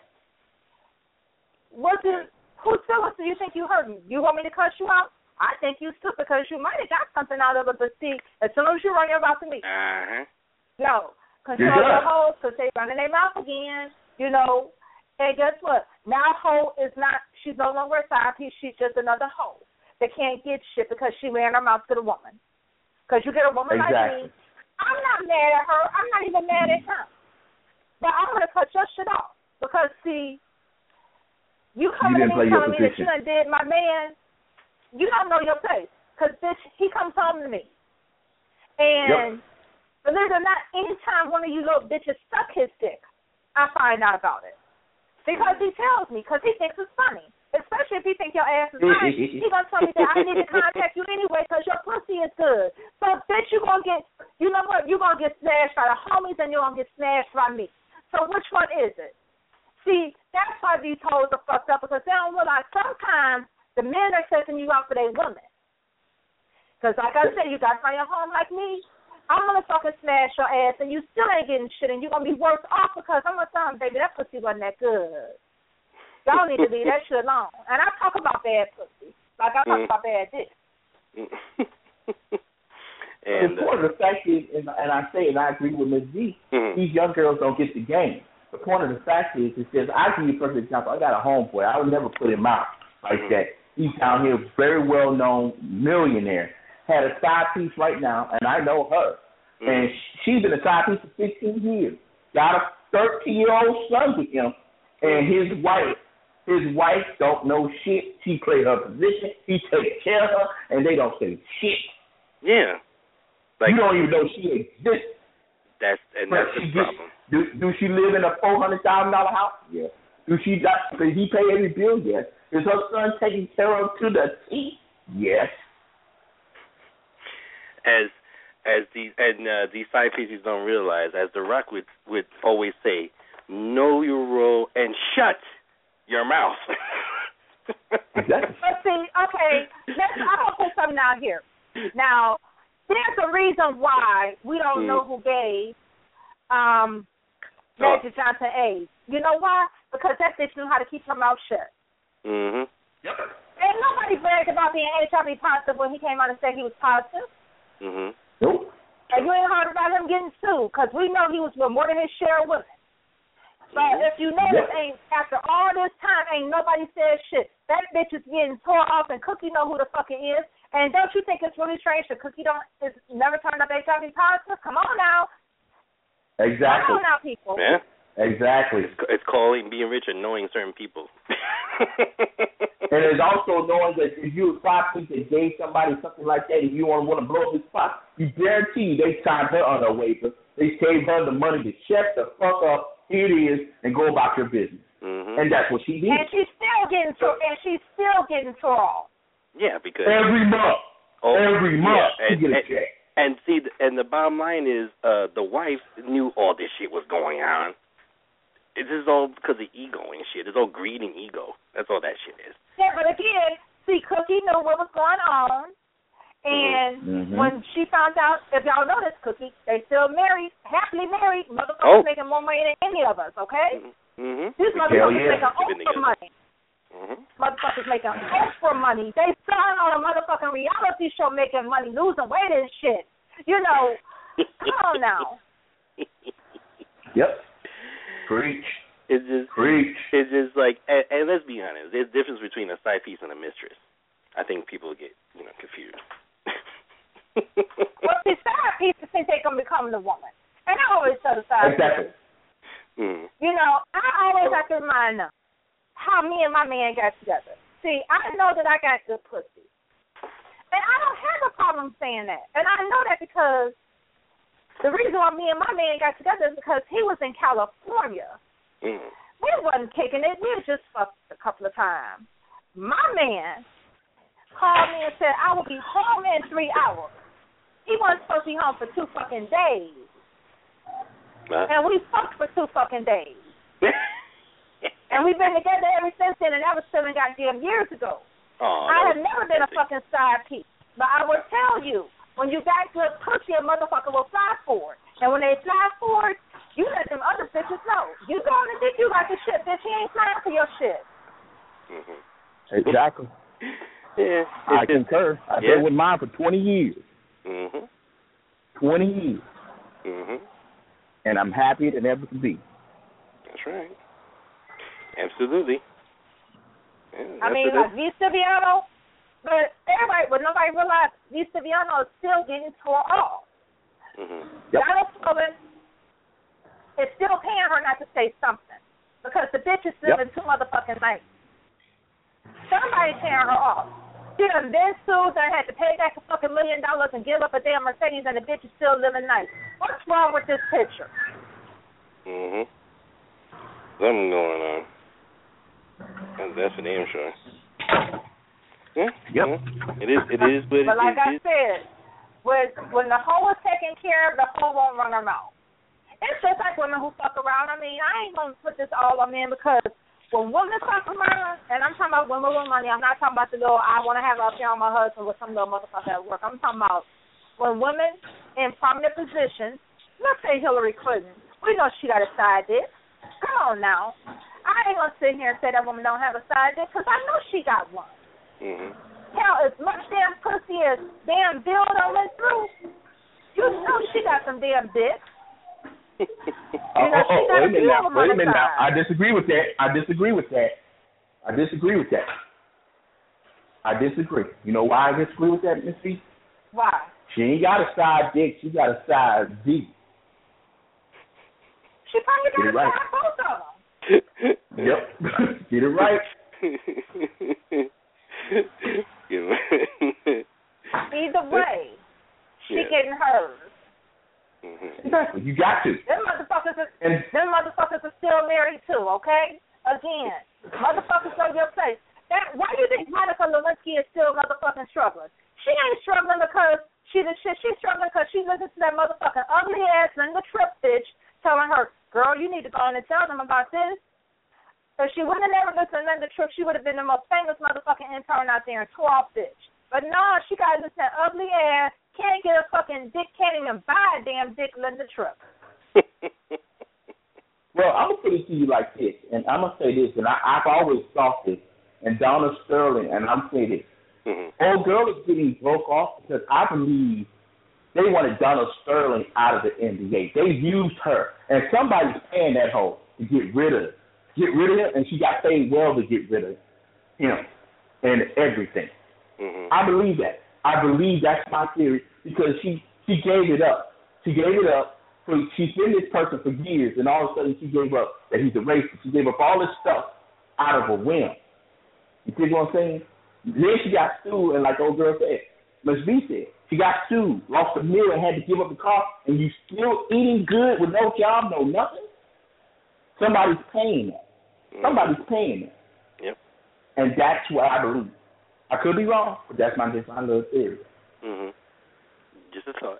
What do who still do you think you hurt me? You want me to cuss you out? I think you still, because you might have got something out of it, but see, as soon as you run your mouth to me, uh-huh. no, control your hoes, because they running their mouth again, you know. And guess what? Now hoe is not, she's no longer a side piece, she's just another hoe that can't get shit because she ran her mouth to the woman. Because you get a woman exactly. like me, I'm not mad at her, I'm not even mad at him. But I'm going to cut your shit off. Because, see, you coming you to me telling me that position. you done did my man, you don't know your place. Because, bitch, he comes home to me. And yep. believe it or not, anytime one of you little bitches suck his dick, I find out about it. Because he tells me, because he thinks it's funny. Especially if he thinks your ass is nice. He's going to tell me that I need to contact you anyway because your pussy is good. So, bitch, you're going to get, you know what, you're going to get smashed by the homies and you're going to get smashed by me. So which one is it? See, that's why these hoes are fucked up, because they don't realize sometimes the men are taking you out for their women. Because like I said, you got to find your home like me. I'm going to fucking smash your ass, and you still ain't getting shit, and you're going to be worse off because I'm going to tell them, baby, that pussy wasn't that good. Y'all need to leave that shit alone. And I talk about bad pussy, like I talk mm. about bad dick. And the point of the fact is, and, and I say, and I agree with Miz Z, mm. these young girls don't get the game. The point of the fact is, it says, I'll give you a perfect example. I got a homeboy. I would never put him out like mm. that. He's down here, very well-known millionaire. Had a side piece right now, and I know her. Mm. And she's been a side piece for fifteen years. Got a thirteen-year-old son with him, and his wife, his wife don't know shit. She played her position. He takes care of her, and they don't say shit. Yeah. Like, you don't even know she exists. That's and that's the get, problem. Do, do she live in a four hundred thousand dollar house? Yeah. Do she not? Does he pay every bill? Yes. Is her son taken care of to the T? Yes. As as these and uh, these side pieces don't realize, as The Rock would would always say, know your role and shut your mouth. Exactly. But see, okay, let's, I'm gonna put something out here. Now, there's a reason why we don't mm. know who gave um, Magic oh. Johnson AIDS. You know why? Because that bitch knew how to keep her mouth shut. Mhm. Yep. Ain't nobody bragged about being H I V positive when he came out and said he was positive. Mhm. Nope. And you ain't heard about him getting sued because we know he was with more than his share of women. But mm-hmm. if you notice, yep. ain't after all this time, ain't nobody said shit. That bitch is getting tore off, and Cookie know who the fuck it is. And don't you think it's really strange that Cookie don't is never turned up H I V positive? Come on now. Exactly. Come on now, people. Yeah. Exactly. It's, it's calling being rich and knowing certain people. And it's also knowing that if you're a prostitute that gave somebody something like that, if you want to want to blow up his spot, you guarantee they signed her on a waiver. They gave her the money to shut the fuck up. Here it is, and go about your business. Mm-hmm. And that's what she did. And she's still getting tore. And she's still getting tore off. Yeah, because every month, oh, every month, yeah, and, you get a and, check. And see, and the bottom line is, uh, the wife knew all this shit was going on. This is all because of ego and shit. It's all greed and ego. That's all that shit is. Yeah, but again, see, Cookie knew what was going on. And mm-hmm. when she found out, if y'all know this, Cookie, they still married, happily married. Motherfuckers oh. making more money than any of us, okay? Mm-hmm. These motherfuckers yeah. making Oprah money. Mm-hmm. Motherfuckers making Oprah money. They starring on a motherfucking reality show making money, losing weight and shit. You know, come on now. Yep. Preach. It's just, Preach. It's just like, and, and let's be honest, there's a difference between a side piece and a mistress. I think people get, you know, confused. Well, the side pieces think they're going to become the woman. And I always tell the side exactly. Mm. You know, I always have to remind them how me and my man got together. See, I know that I got good pussy. And I don't have a problem saying that. And I know that because the reason why me and my man got together is because he was in California. Mm. We wasn't kicking it. We was just fucked a couple of times. My man called me and said, I will be home in three hours. He wasn't supposed to be home for two fucking days. Huh? And we fucked for two fucking days. And we've been together ever since then, and that was seven goddamn years ago. Oh, I have never been a fucking side piece. But I will tell you, when you got good pussy, a motherfucker will fly for it. And when they fly for it, you let them other bitches know. You go on and think you got the shit, bitch. He ain't flying for your shit. Mm-hmm. Exactly. Yeah. I concur. I've yeah. been with mine for twenty years. Mm-hmm. twenty years. Mm-hmm. And I'm happy than ever to be. That's right. Absolutely. Yeah, I mean, like V. Stiviano, but everybody, but nobody realized V. Stiviano is still getting tore off. Mm-hmm. Yep. Donald Sullivan is still paying her not to say something because the bitch is still yep. in two motherfucking nights. Somebody's paying her off. She done been sued and had to pay back a fucking million dollars and give up a damn Mercedes, and the bitch is still living nice. What's wrong with this picture? Mm-hmm. Something going on. That's for damn sure. Yeah. Yep. Yeah. It is. It is. But, but it, like it, I it, said, when when the hoe is taken care of, the hoe won't run her mouth. It's just like women who fuck around. I mean, I ain't gonna put this all on men because when women fuck around, and I'm talking about women with money, I'm not talking about the little I want to have an affair on my husband with some little motherfucker at work. I'm talking about when women in prominent positions, let's say Hillary Clinton, we know she got a side dick. Come on now. I ain't gonna sit here and say that woman don't have a side dick because I know she got one. mm-hmm. Hell, as much damn pussy as damn Bill done went through, you know she got some damn dick. You know, oh, oh, wait a minute now. Wait a minute now. I disagree with that. I disagree with that. I disagree with that. I disagree. You know why I disagree with that, Miss B? Why? She ain't got a side dick. She got a side D. She probably got Get a it right. side both of them. Yep. Get it right. Either way, she yeah. getting hers. Mm-hmm. Exactly. You got to. Them motherfuckers, are, and, them motherfuckers are still married too, okay? again. Motherfuckers know your place. That, why do you think Monica Lewinsky is still motherfucking struggling? She ain't struggling because she the shit. She's struggling because she listens to that motherfucking ugly ass Linda Tripp bitch telling her, girl, you need to go on and tell them about this. If she wouldn't have never listened to Linda Tripp, she would have been the most famous motherfucking intern out there and tore off bitch. But no, she got to listen to that ugly ass, can't get a fucking dick, can't even buy a damn dick Linda Tripp. Well, I'm going to put it to you like this, and I'm going to say this, and I, I've always thought this, and Donna Sterling, and I'm saying this. Mm-hmm. Old girl is getting broke off because I believe they wanted Donna Sterling out of the N B A. They used her, and somebody's paying that hoe to get rid of her. Get rid of her, and she got paid well to get rid of him and everything. Mm-hmm. I believe that. I believe that's my theory because she, she gave it up. She gave it up. So she's been this person for years, and all of a sudden she gave up that he's a racist. She gave up all this stuff out of a whim. You see what I'm saying? Then she got sued, and like old girl said, Miss B said, she got sued, lost a meal, and had to give up the car, and you still eating good with no job, no nothing? Somebody's paying that. Somebody's paying that. Yep. And that's what I believe. I could be wrong, but that's my, just my little theory. Mm-hmm. Just a thought.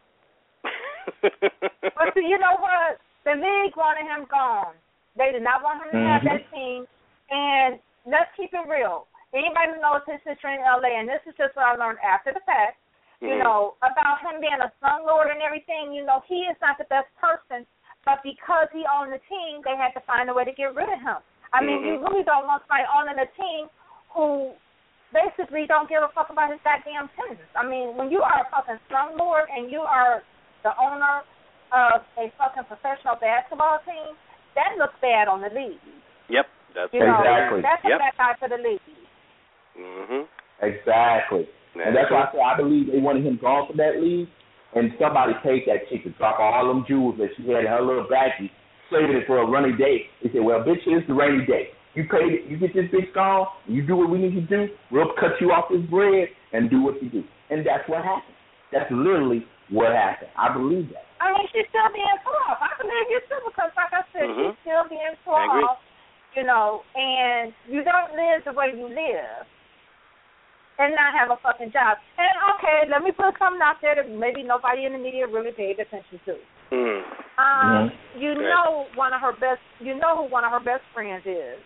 But see, you know what? The league wanted him gone. They did not want him to mm-hmm. have that team. And let's keep it real. Anybody who knows his history in L A, and this is just what I learned after the fact, mm-hmm. you know, about him being a son lord and everything, you know, he is not the best person, but because he owned the team, they had to find a way to get rid of him. I mean, mm-hmm. you really don't want somebody owning a team who basically don't give a fuck about his goddamn tenants. I mean, when you are a fucking slum lord and you are the owner of a fucking professional basketball team, that looks bad on the league. Yep, that's you know, exactly. That's a yep. bad guy for the league. Mm-hmm. Exactly. That's and that's true. why I said I believe they wanted him gone from that league, and somebody paid that chick to drop all them jewels that she had in her little baggie, saving it for a rainy day. They said, well, bitch, it's the rainy day. You paid it. You get this bitch gone. You do what we need to do. We'll cut you off this bread and do what you do. And that's what happened. That's literally what happened. I believe that. I mean, she's still being tore off. I believe you too because, like I said, mm-hmm. she's still being tore off, you know, and you don't live the way you live and not have a fucking job. And, okay, let me put something out there that maybe nobody in the media really paid attention to. Mm. Um, mm-hmm. You know one of her best, you know who one of her best friends is.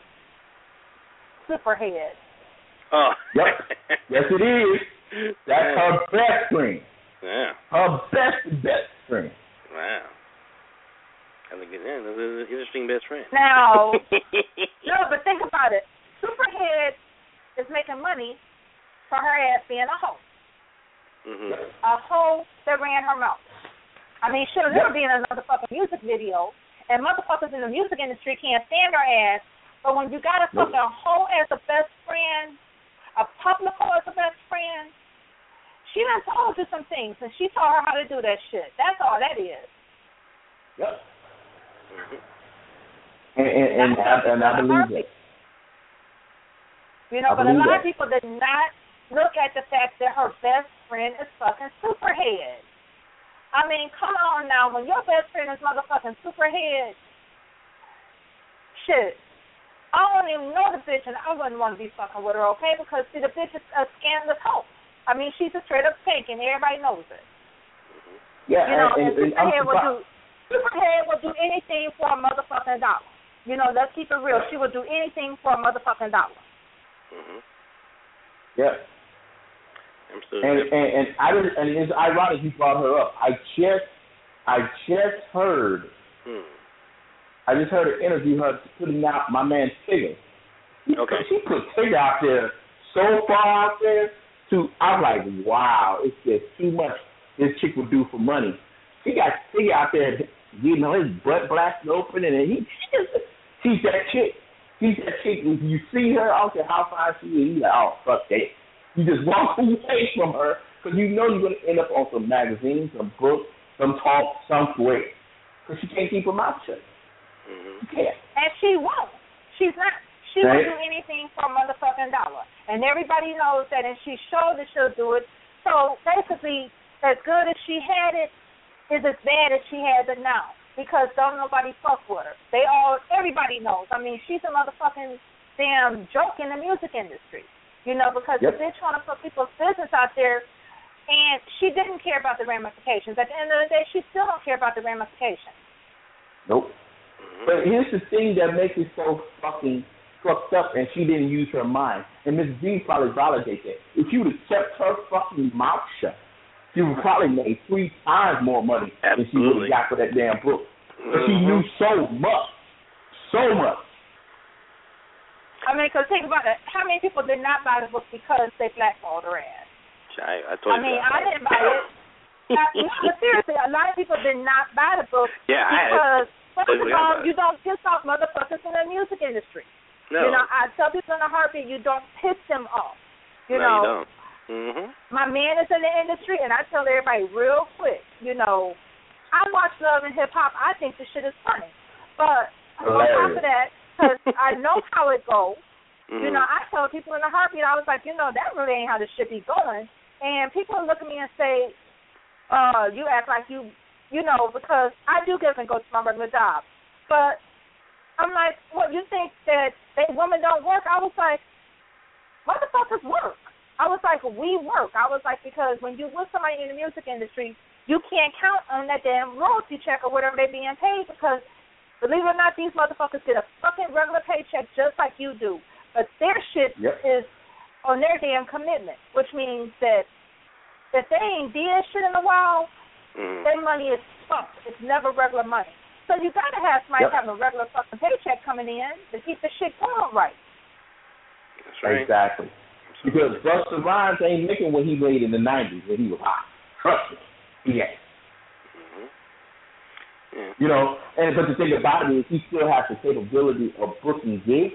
Superhead. Oh. Yep. Yes, it is. That's her best friend. Yeah. Her best, best friend. Wow. I think yeah, that's an interesting best friend. Now, no, but think about it. Superhead is making money for her ass being a hoe. Mm-hmm. A hoe that ran her mouth. I mean, she'll never be in another fucking music video, and motherfuckers in the music industry can't stand her ass, but when you got a fucking hoe as a best friend, a public hoe as a best friend, she done told you some things, and she taught her how to do that shit. That's all that is. Yep. Mm-hmm. And, and, and, and, I, and I believe that. You know, I but a lot that. of people did not look at the fact that her best friend is fucking Superhead. I mean, come on now. When your best friend is motherfucking Superhead, shit, I don't even know the bitch, and I wouldn't want to be fucking with her, okay? Because, see, the bitch is a scandalous hoe. I mean, she's a straight-up pink, and everybody knows it. Yeah, you know, and, and, and, and Superhead I'm will do Superhead will do anything for a motherfucking dollar. You know, let's keep it real. She will do anything for a motherfucking dollar. Mm-hmm. Yeah. And, and and I was, and it's ironic you brought her up. I just I just heard hmm. I just heard her interview her putting out my man Tigger. Okay. She put Tigger out there so far out there to I'm like, wow, it's just too much this chick would do for money. She got Tigger out there getting his butt blasted open, and he she's that chick. She's that chick. If you see her, I don't care how fine she is, you like, oh fuck that. You just walk away from her because you know you're going to end up on some magazines, some books, some talk, some way. Because she can't keep her mouth shut. Mm-hmm. She can't. And she won't. She's not. She right. will do anything for a motherfucking dollar. And everybody knows that, and she showed that she'll do it. So basically, as good as she had it is as bad as she has it now. because don't nobody fuck with her. They all, everybody knows. I mean, she's a motherfucking damn joke in the music industry, you know, because yep. the bitch want to put people's business out there, and she didn't care about the ramifications. At the end of the day, she still don't care about the ramifications. Nope. But here's the thing that makes it so fucking fucked up, and she didn't use her mind. And Miss B probably validates that. If she would have kept her fucking mouth shut, she would probably made three times more money Absolutely. than she would have got for that damn book. Mm-hmm. But she knew so much, so much. I mean, because think about it. How many people did not buy the book because they blackballed her ass? I, I, told I mean, you I didn't buy it. Now, but seriously, a lot of people did not buy the book yeah, because, I first of all, you don't piss off motherfuckers in the music industry. No. You know, I tell people in a heartbeat, you don't piss them off. You no, know, you don't. Mm-hmm. My man is in the industry, and I tell everybody real quick, you know, I watch Love and Hip Hop. I think the shit is funny. But on top of that, because I know how it goes, mm-hmm. you know, I tell people in a heartbeat, I was like, you know, that really ain't how this shit be going. And people look at me and say, uh, you act like you, you know, because I do get up and go to my regular job. But I'm like, what, you think that they, women don't work? I was like, motherfuckers work. I was like, we work. I was like, because when you're with somebody in the music industry, you can't count on that damn royalty check or whatever they're being paid because, believe it or not, these motherfuckers get a fucking regular paycheck just like you do. But their shit yep. is on their damn commitment, which means that if they ain't did shit in a while, mm. their money is fucked. It's never regular money. So you got to have somebody yep. having a regular fucking paycheck coming in to keep the shit going right. That's right. Exactly. Because Busta Rhymes ain't making what he made in the nineties when he was hot. Trust me. He ain't. Mm-hmm. Yeah. You know, and but the thing about it is he still has the capability of booking gigs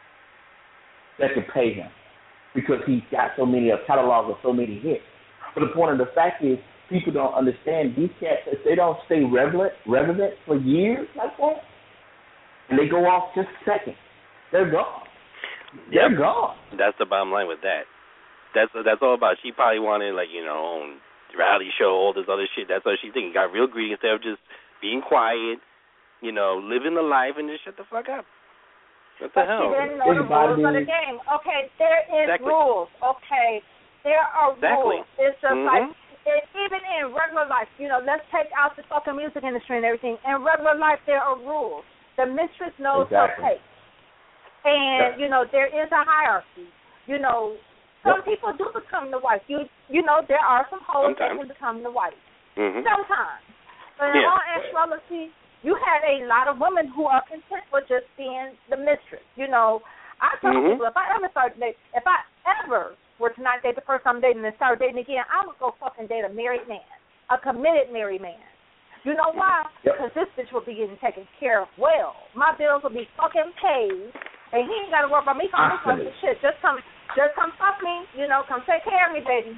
that can pay him because he's got so many, a catalog of so many hits. But the point of the fact is people don't understand these cats, if they don't stay relevant, relevant for years like that, and they go off just seconds, they're gone. They're yep. gone. That's the bottom line with that. That's that's all about. She probably wanted, like, you know, own reality show, all this other shit. That's what she thinking. Got real greedy instead of just being quiet, you know, living the life and just shut the fuck up. What the but hell? She didn't know the rules of the game. Okay, there is exactly. rules. Okay, there are exactly. rules. It's just mm-hmm. like, it, even in regular life, you know, let's take out the fucking music industry and everything. In regular life, there are rules. The mistress knows exactly. her place. And, yeah. you know, there is a hierarchy. You know, some yep. people do become the wife. You you know, there are some hoes that can become the wife. Mm-hmm. Sometimes. But in yeah. all actuality, you have a lot of women who are content with just being the mistress. You know, I tell mm-hmm. people, if I ever start dating, if I ever were to not date the person I'm dating and start dating again, I would go fucking date a married man, a committed married man. You know why? Yep. Because this bitch will be getting taken care of well. My bills will be fucking paid. And he ain't got to worry about me coming this shit. Just come, just come fuck me. You know, come take care of me, baby.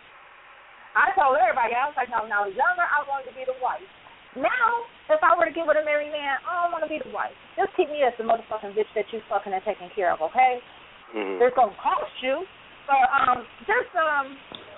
I told everybody, I was like, no, when I was younger, I wanted to be the wife. Now, if I were to get with a married man, I don't want to be the wife. Just keep me as the motherfucking bitch that you fucking and taking care of, okay? Mm-hmm. It's going to cost you. But, um, just, um,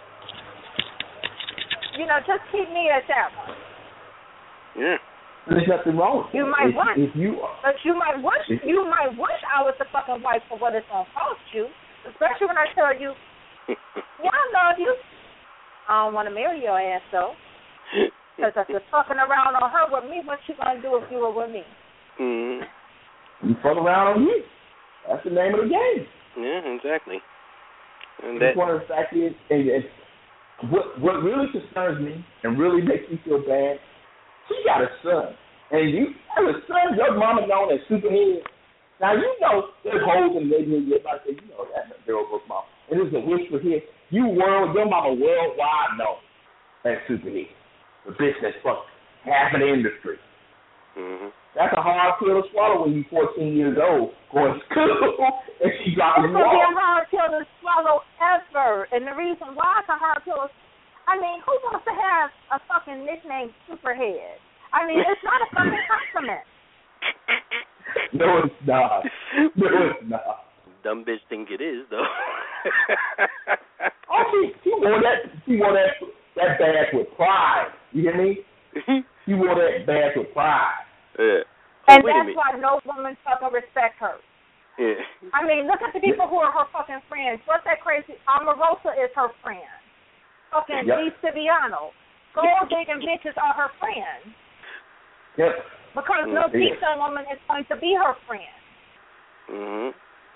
you know, just keep me as that one. Yeah. There's nothing wrong with you it. might if, want, if you are, but you might wish if, you might wish I was the fucking wife for what it's gonna cost you. Especially when I tell you, yeah, I love you. I don't want to marry your ass though, because if you're fucking around on her with me, what you gonna do if you were with me? Mm-hmm. You fuck around on me. That's the name of the game. Yeah, exactly. And that's that, one of the facts is, and, and what what really concerns me and really makes me feel bad. She got a son, and you have a son. Your mama known as Superhead. Now you know there's holes in the neighborhood. Everybody say, you know that's a girl book mom, and it's a whisper here. You world, your mama worldwide known as Superhead, the bitch that's fucked half of the industry. Mm-hmm. That's a hard pill to swallow when you're fourteen years old going to school and she dropping you off. It's gonna be a hard pill to swallow ever, and the reason why it's a hard pill is, I mean, who wants to have a fucking nickname Superhead? I mean, it's not a fucking compliment. No, it's not. No, it's not. Dumb bitch think it is, though. Oh, she, she wore that. She wore that that badge with pride. You hear me? She wore that badge with pride. Yeah. And Wait that's why no woman fucking respect her. Yeah. I mean, look at the people who are her fucking friends. What's that crazy? Omarosa is her friend. Fucking Yep. Lee Siviano. Gold digging bitches are her friends. Yep. Because no Mm-hmm. decent woman is going to be her friend. Mhm.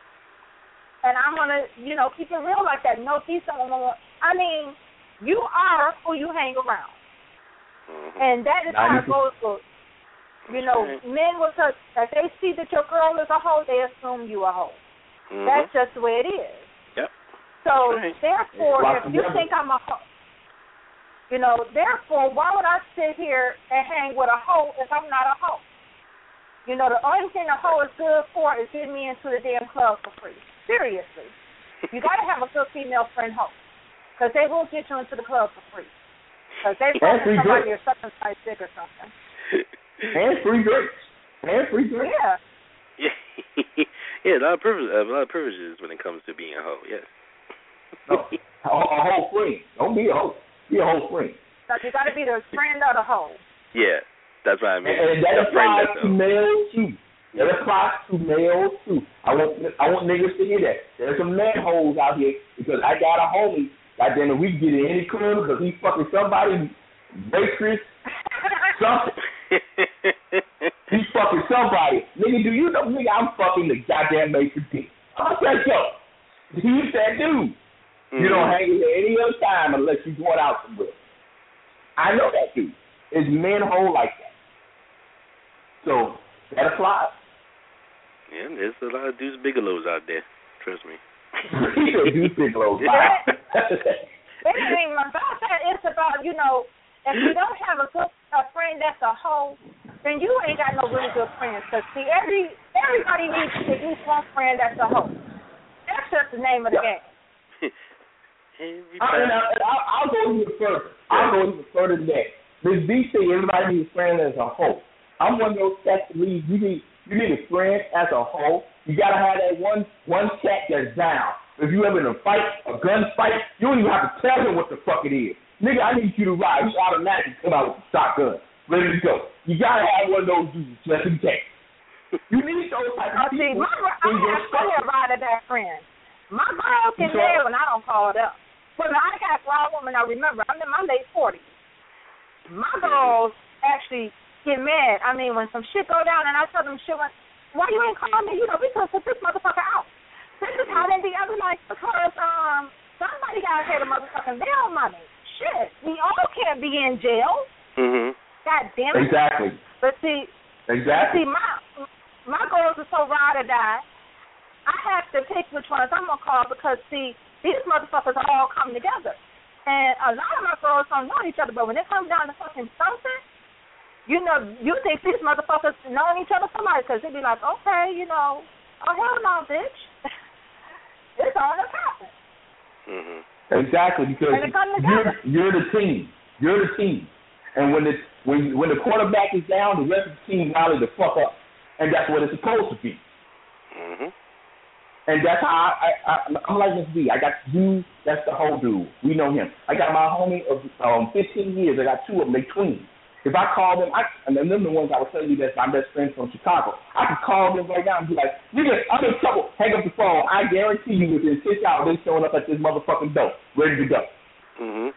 And I'm going to, you know, keep it real like that. No decent woman. I mean, you are who you hang around. Mm-hmm. And that is how it goes for, you know, men will touch, if they see that your girl is a hoe, they assume you a hoe. Mm-hmm. That's just the way it is. Yep. So, Right. therefore, Lots if you together. think I'm a hoe, you know, therefore, why would I sit here and hang with a hoe if I'm not a hoe? You know, the only thing a hoe is good for is getting me into the damn club for free. Seriously. You got to have a good female friend hoe, because they will get you into the club for free. Because they And free fucking somebody drinks. or something like dick or something. And free drinks. And free drinks. Yeah. Yeah. Yeah, a lot of privileges, a lot of privileges when it comes to being a hoe. Yes. No, a, a whole friend. Don't be a hoe. Be a whole friend. So you got to be the friend of the hoe. Yeah, that's what I mean. And, and that A friend applies that's to a- males too. That applies to males too. I want I want niggas to hear that. There's some man hoes out here because I got a homie. Goddamn it, we can get in any club because he fucking somebody, waitress, something. He fucking somebody. Nigga, do you know, nigga, I'm fucking the goddamn major dick. I'm like, yo, he's that dude. Mm-hmm. You don't hang with him any other time unless you're going out somewhere. I know that dude. It's men whole like that. So, that applies. Yeah, there's a lot of Deuce Bigelows out there. Trust me. He said Deuce Bigelows. It ain't even about that. It's about, you know, if you don't have a good a friend that's a hoe, then you ain't got no really good friends. Because, see, every, everybody needs at least one friend that's a hoe. That's just the name of the Yeah. game. Every I mean, time. I, I'll, I'll go even further. I'll go even further than that. Miss B said everybody needs a friend as a hoe. I'm one of those cats that leave. You need you need a friend as a hoe. You gotta have that one one cat that's down. If you ever in a fight, a gun fight, you don't even have to tell him what the fuck it is. Nigga, I need you to ride. He automatically come out with a shotgun, ready to go. You gotta have one of those dudes just in case. You need those type Oh, of see, people my, I in your have plenty of circle. ride or die friends. My girl can So- live when I don't call it up. But I got a grown woman, I remember, I'm in my late forties. My girls actually get mad. I mean, when some shit go down and I tell them shit, like, why you ain't calling me? You know, we could put this motherfucker out. This is how they be other night because um somebody got to pay the motherfucking bail money. Shit, we all can't be in jail. Mhm. God damn it. Exactly. But see, Exactly. see, my my goals are so ride or die. I have to pick which ones I'm gonna call because see, these motherfuckers all come together, and a lot of my girls don't know each other. But when it comes down to fucking something, you know, you think these motherfuckers know each other somebody because they be like, okay, you know, oh hell no, bitch, it's on the happen. Mhm. Exactly, because And it comes you're together. you're the team. You're the team. And when the when when the quarterback is down, the rest of the team rally the fuck up. And that's what it's supposed to be. Mhm. And that's how I, I, I I'm like Miss B. I got you, that's the whole dude. We know him. I got my homie of um fifteen years, I got two of them, they twins. If I call them, I, and then them the ones I was telling you that's my best friends from Chicago. I can call them right now and be like, nigga, I'm in trouble. Hang up the phone. I guarantee you within six hours they're showing up at this motherfucking door, ready to go. Mhm.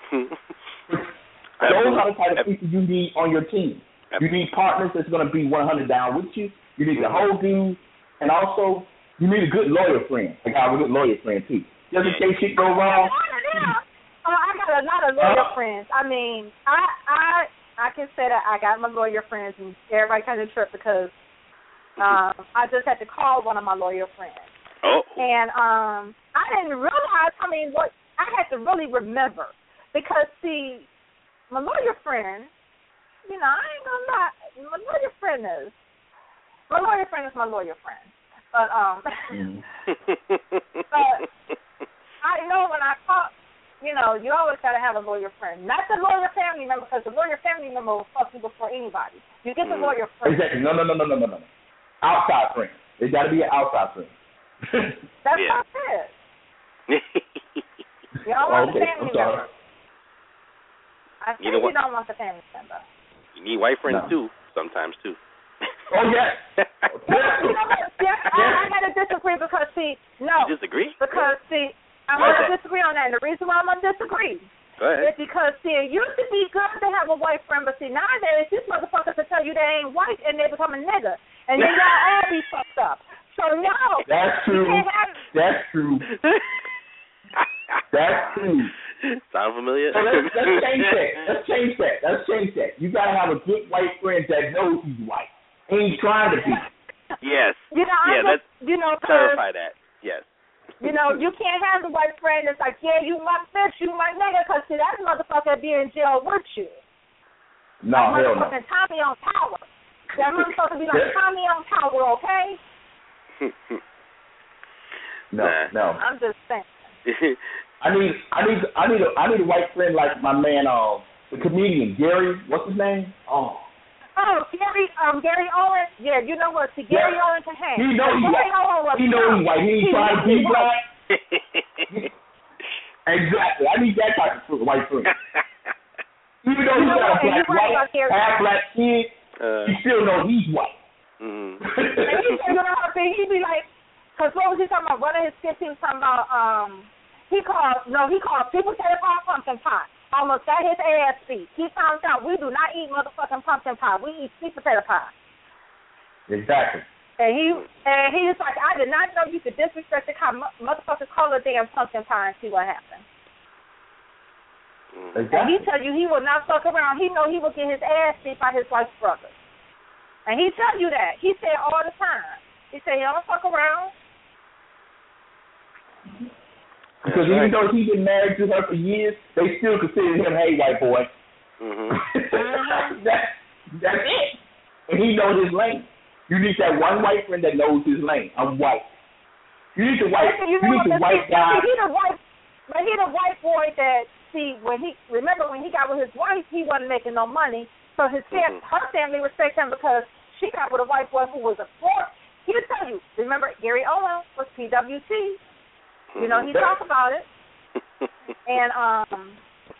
Those are the type of people you need on your team. You need partners that's going to be one hundred down with you. You need the whole dude, and also you need a good lawyer friend. I got a good lawyer friend too, just in case shit go wrong. Oh, I got a lot of lawyer Uh, friends. I mean, I I I can say that I got my lawyer friends, and everybody kind of tripped because um, I just had to call one of my lawyer friends, Oh. and um, I didn't realize. I mean, what I had to really remember because see, my lawyer friend, you know, I ain't gonna lie, my lawyer friend is my lawyer friend is my lawyer friend, but um, but I know when I talk. You know, you always got to have a lawyer friend. Not the lawyer family member, because the lawyer family member will fuck you before anybody. You get the lawyer friend. Exactly. No, no, no, no, no, no, no. Outside friend. It got to be an outside friend. That's Yeah. what I said. You don't want Okay, the family I'm sorry. member. I said You know you what? don't want the family member. You need white friends no. too, sometimes too. Oh yeah. yeah, you know what? Yeah, I, I gotta disagree because see, no. You disagree? Because see, I'm Why gonna that? disagree on that. And the reason why I'm gonna disagree Go ahead. is because see, it used to be good to have a white friend, but see nowadays these motherfuckers will tell you they ain't white and they become a nigga, and then y'all all be fucked up. So no, that's true. You can't have... That's true. That's true. Sound familiar? So let's, let's change that. Let's change that. Let's change that. You gotta have a good white friend that knows he's white. Ain't trying to be. Yes. You know, yeah, I'm let's just, you know, clarify that. Yes. You know, you can't have the white friend that's like, yeah, you my bitch, you my nigga, because see, that motherfucker be in jail with you. No, that hell no. motherfucking Tommy on Tower. That motherfucker be like Tommy on Tower, okay? no, nah. no. I'm just saying. I need, I need, I need a, I need a white friend like my man, uh, the comedian Gary. What's his name? Oh. Oh, Gary, um, Gary Owen. Yeah, you know what? See, Gary yeah. Owen can hang. He know he's Gary white. Owen was he know he's white. He ain't he trying to be black. Exactly. Exactly. I need that type of white friend. Even though you he's got a black, black, white, half black kid, uh, he still know he's white. Mm-hmm. And he said, you know how big he'd be like, because what was he talking about? One of his skits, he was talking about, um, he called, no, he called people potato pie pumpkin pie. Almost got his ass beat. He found out we do not eat motherfucking pumpkin pie. We eat sweet potato pie. Exactly. And he and he was like, I did not know you could disrespect the kind motherfuckers call a damn pumpkin pie and see what happens. Exactly. And he tell you he will not fuck around. He know he will get his ass beat by his wife's brother. And he tell you that. He said all the time. He said he don't fuck around. Because right. even though he's been married to her for years, they still consider him, hey, white boy. Mm-hmm. that, that's it. And he knows his lane. You need that one white friend that knows his lane. I'm white. You need the white. You, you need the white guy. He the white, but he the white boy that see when he remember when he got with his wife, he wasn't making no money, so his fam- mm-hmm. her family respect him because she got with a white boy who was a four. He'll tell you. Remember Gary Owen was P W C. You know, he talked about it. And, um,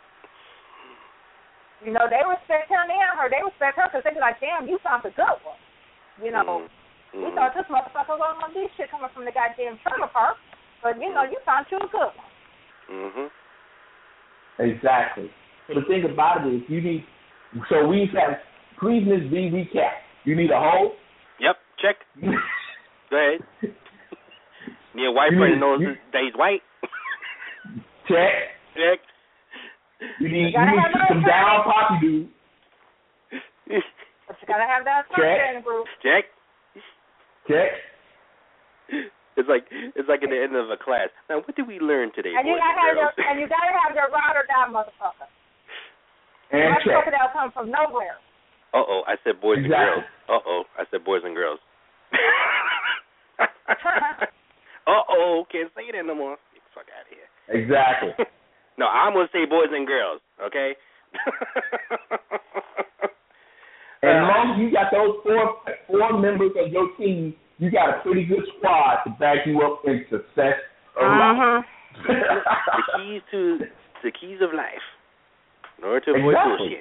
you know, they respect him and her. They respect her because they be like, damn, you found a good one. You know, mm-hmm. we thought this motherfucker was on this shit coming from the goddamn trailer park. But, you know, you found you a good one. Mm-hmm. Exactly. So the thing about it is you need, so we have, please, Miss B, recap. You need a hoe? Yep, check. Go ahead. Your white you friend need, knows you, that he's white. Check. Check. You need, you you need some down poppy dude. But you gotta have that Check. in the group. Check. Check. It's like it's like at the end of a class. Now, what did we learn today, And you boys gotta and have your girls? and you gotta have your ride or die motherfucker. And check. Motherfucker that'll come from nowhere. Uh oh, I said boys exactly. and girls. Uh oh, I said boys and girls. Uh oh, can't say that no more. Get the fuck out of here. Exactly. No, I'm gonna say boys and girls. Okay. And as long as you got those four four members of your team, you got a pretty good squad to back you up in success or Uh-huh. the keys to the keys of life in order to avoid exactly. bullshit.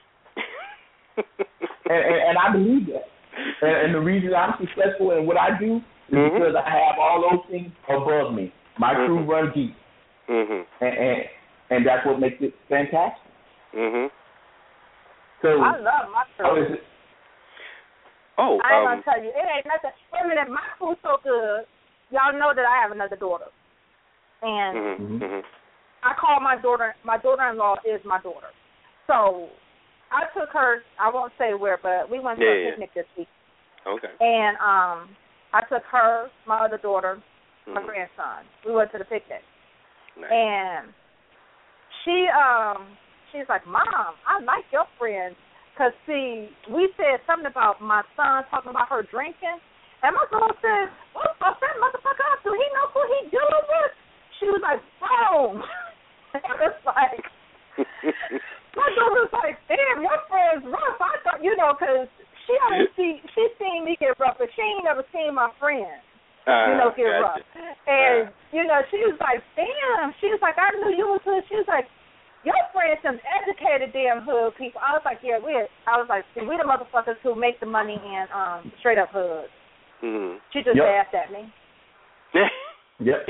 and, and, and I believe that. And, and the reason I'm successful in what I do is mm-hmm. because I have all those things above me. My mm-hmm. crew runs deep, mm-hmm. and, and and that's what makes it fantastic. Mhm. So I love my crew. Oh, I ain't um, gonna tell you, it ain't nothing. Wait a minute, my food's so good. Y'all know that I have another daughter, and mm-hmm. Mm-hmm. I call my daughter. My daughter-in-law is my daughter. So I took her. I won't say where, but we went to yeah, a yeah. picnic this week. Okay. And um, I took her, my other daughter, my mm-hmm. grandson. We went to the picnic, nice. and she um, she's like, Mom, I like your friends. Because, see, we said something about my son talking about her drinking. And my girl said, what the fuck that motherfucker up? Do he know who he dealing with? She was like, boom. It was like, my daughter was like, damn, your friend's rough. I thought, you know, because she only see, she seen me get rough, but she ain't never seen my friend, uh, you know, get gotcha. rough. And, uh. you know, she was like, damn. She was like, I knew you was good. She was like, your friends some educated damn hood people. I was like, yeah, we. I was like, see, we the motherfuckers who make the money in um straight up hood. Mm-hmm. She just yep. laughed at me. Yep.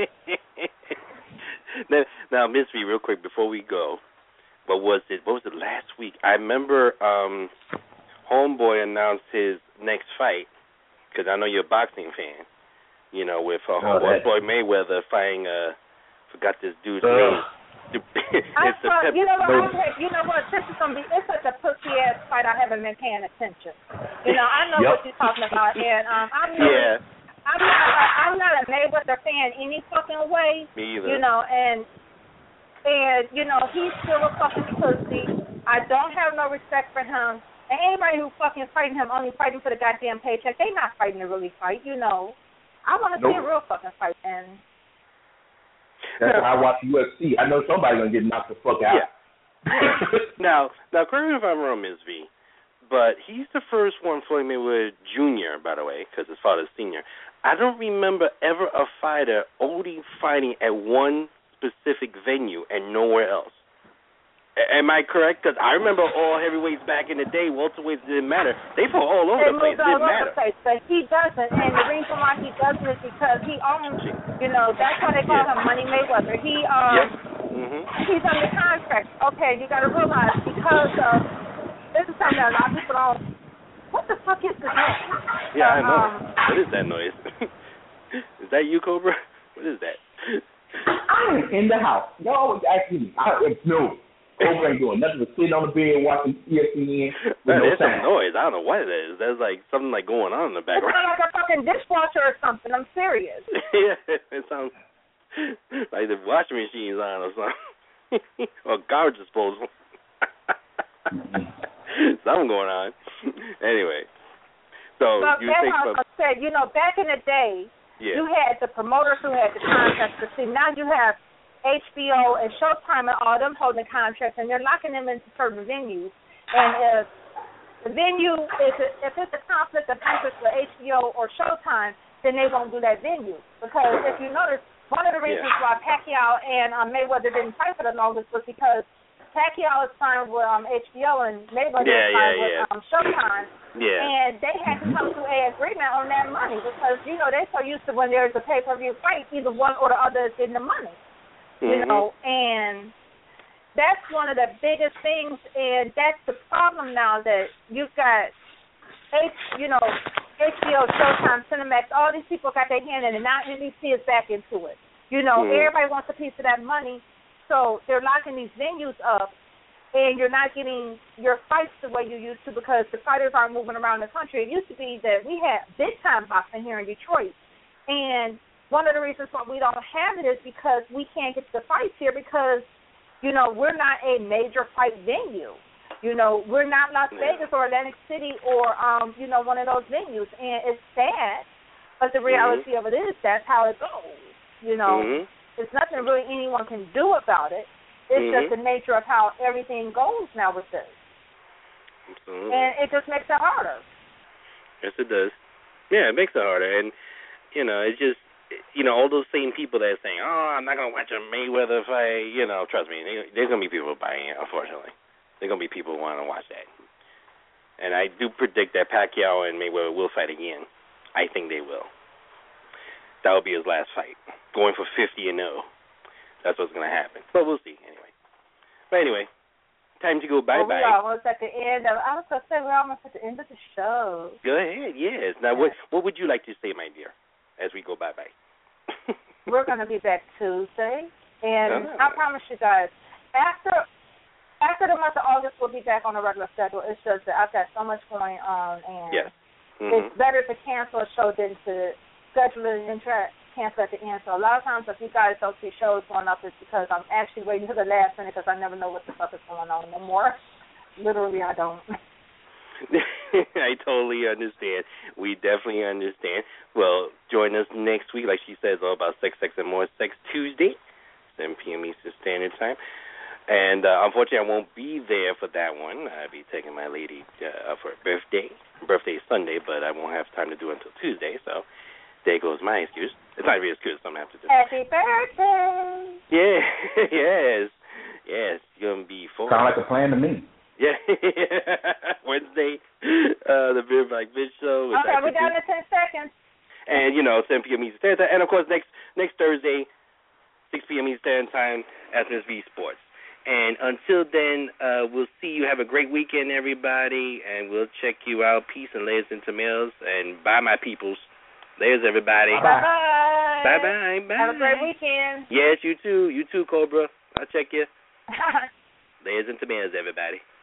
now, now, Miss V, real quick before we go, what was it? What was it last week? I remember um, Homeboy announced his next fight because I know you're a boxing fan. You know, with uh, oh, Homeboy Floyd Mayweather fighting. Uh, forgot this dude's uh, name. I it's thought, pep- you know what? I'm, you know what? This is gonna be. It's such a pussy ass fight. I haven't been paying attention. You know, I know yep. what you're talking about, and um, I'm really, yeah. I'm not. A, I'm not a Mayweather fan any fucking way. Me either. You know, and and you know he's still a fucking pussy. I don't have no respect for him. And anybody who fucking fighting him only fighting for the goddamn paycheck. They not fighting to really fight. You know, I want to nope. see a real fucking fight. And that's why I watch U F C. I know somebody's gonna get knocked the fuck out. Yeah. now, now, correct me if I'm wrong, Miz V, but he's the first one Floyd Mayweather Junior, by the way, because his father's senior. I don't remember ever a fighter only fighting at one specific venue and nowhere else. A- am I correct? Because I remember all heavyweights back in the day, welterweights didn't matter. They fought all over they the place. It all didn't over matter. the place, but he doesn't. And the reason why he doesn't is because he owns, you know, that's why they call Yeah. him Money Mayweather. He, um, Yep. Mm-hmm. he's under contract. Okay, you got to realize because of, this is something that a lot of people don't, what the fuck is this noise? Yeah, I know. Um, what is that noise? Is that you, Cobra? What is that? I am in the house. You always asking me. I am no. Cobra ain't doing nothing but sitting on the bed watching E S P N with Man, no there's some sound. noise. I don't know what it is. There's like something like going on in the It's background. not like a fucking dishwasher or something. I'm serious. Yeah, it sounds like the washing machine's on or something. Or garbage disposal. Something going on. Anyway. So But you that's think how I said, you know, back in the day, yeah. you had the promoters who had the contracts. But see, now you have H B O and Showtime and all them holding contracts, and they're locking them into certain venues. And if the venue, if, it, if it's a conflict of interest with H B O or Showtime, then they won't do that venue. Because if you notice, one of the reasons yeah. why Pacquiao and um, Mayweather didn't fight for the longest was because Pacquiao is signed with um, H B O and Mayweather yeah, is signed yeah, with yeah. um, Showtime. Yeah. And they had to come to an agreement on that money because, you know, they're so used to when there's a pay-per-view fight, either one or the other is getting the money. Mm-hmm. You know, and that's one of the biggest things, and that's the problem now that you've got, H, you know, H B O, Showtime, Cinemax, all these people got their hand in it, and now N B C is back into it. You know, mm-hmm. everybody wants a piece of that money, so they're locking these venues up, and you're not getting your fights the way you used to because the fighters aren't moving around the country. It used to be that we had big-time boxing here in Detroit, and one of the reasons why we don't have it is because we can't get the fights here because, you know, we're not a major fight venue. You know, we're not Las Vegas or Atlantic City or, um, you know, one of those venues. And it's sad, but the reality mm-hmm. of it is that's how it goes. You know, mm-hmm. there's nothing really anyone can do about it. It's mm-hmm. just the nature of how everything goes now with this. Absolutely. And it just makes it harder. Yes, it does. Yeah, it makes it harder. And, you know, it's just, you know, all those same people that are saying, oh, I'm not going to watch a Mayweather fight, you know, trust me, there's going to be people buying it, unfortunately. There's going to be people who want to watch that. And I do predict that Pacquiao and Mayweather will fight again. I think they will. That will be his last fight. Going for fifty and oh. That's what's going to happen. But we'll see, anyway. But anyway, time to go bye-bye. Well, we're almost at the end of, I was going to say we're almost at the end of the show. Go ahead, yes. Now, what, what would you like to say, my dear, as we go bye-bye? We're going to be back Tuesday, and oh. I promise you guys, after after the month of August, we'll be back on a regular schedule. It's just that I've got so much going on, and yes. mm-hmm. it's better to cancel a show than to schedule it and try cancel at the end. So a lot of times if you guys don't see shows going up, it's because I'm actually waiting to the last minute because I never know what the fuck is going on no more. Literally, I don't. I totally understand. We definitely understand. Well, join us next week, like she says, all about sex, sex, and more. Sex Tuesday, seven p.m. Eastern Standard Time. And uh, unfortunately, I won't be there for that one. I'll be taking my lady uh, for her birthday. Birthday is Sunday, but I won't have time to do it until Tuesday, so there goes my excuse. It's not really an excuse. I'm going to have to do. Happy birthday! Yeah, yes. Yeah, it's gonna be four. Sound like a plan to me. Yeah. Wednesday, uh, the Beer Like Bitch show. Okay, we're down to ten seconds. And you know, seven p.m. Eastern Standard Time, and of course next next Thursday, six p.m. Eastern Standard Time, S N S B Sports. And until then, uh, we'll see you. Have a great weekend, everybody, and we'll check you out. Peace and layers and tomatoes, and bye, my peoples. Layers, everybody. Bye-bye. Bye-bye. Bye. Have a great weekend. Yes, you too. You too, Cobra. I'll check you. Layers and tomatoes, everybody.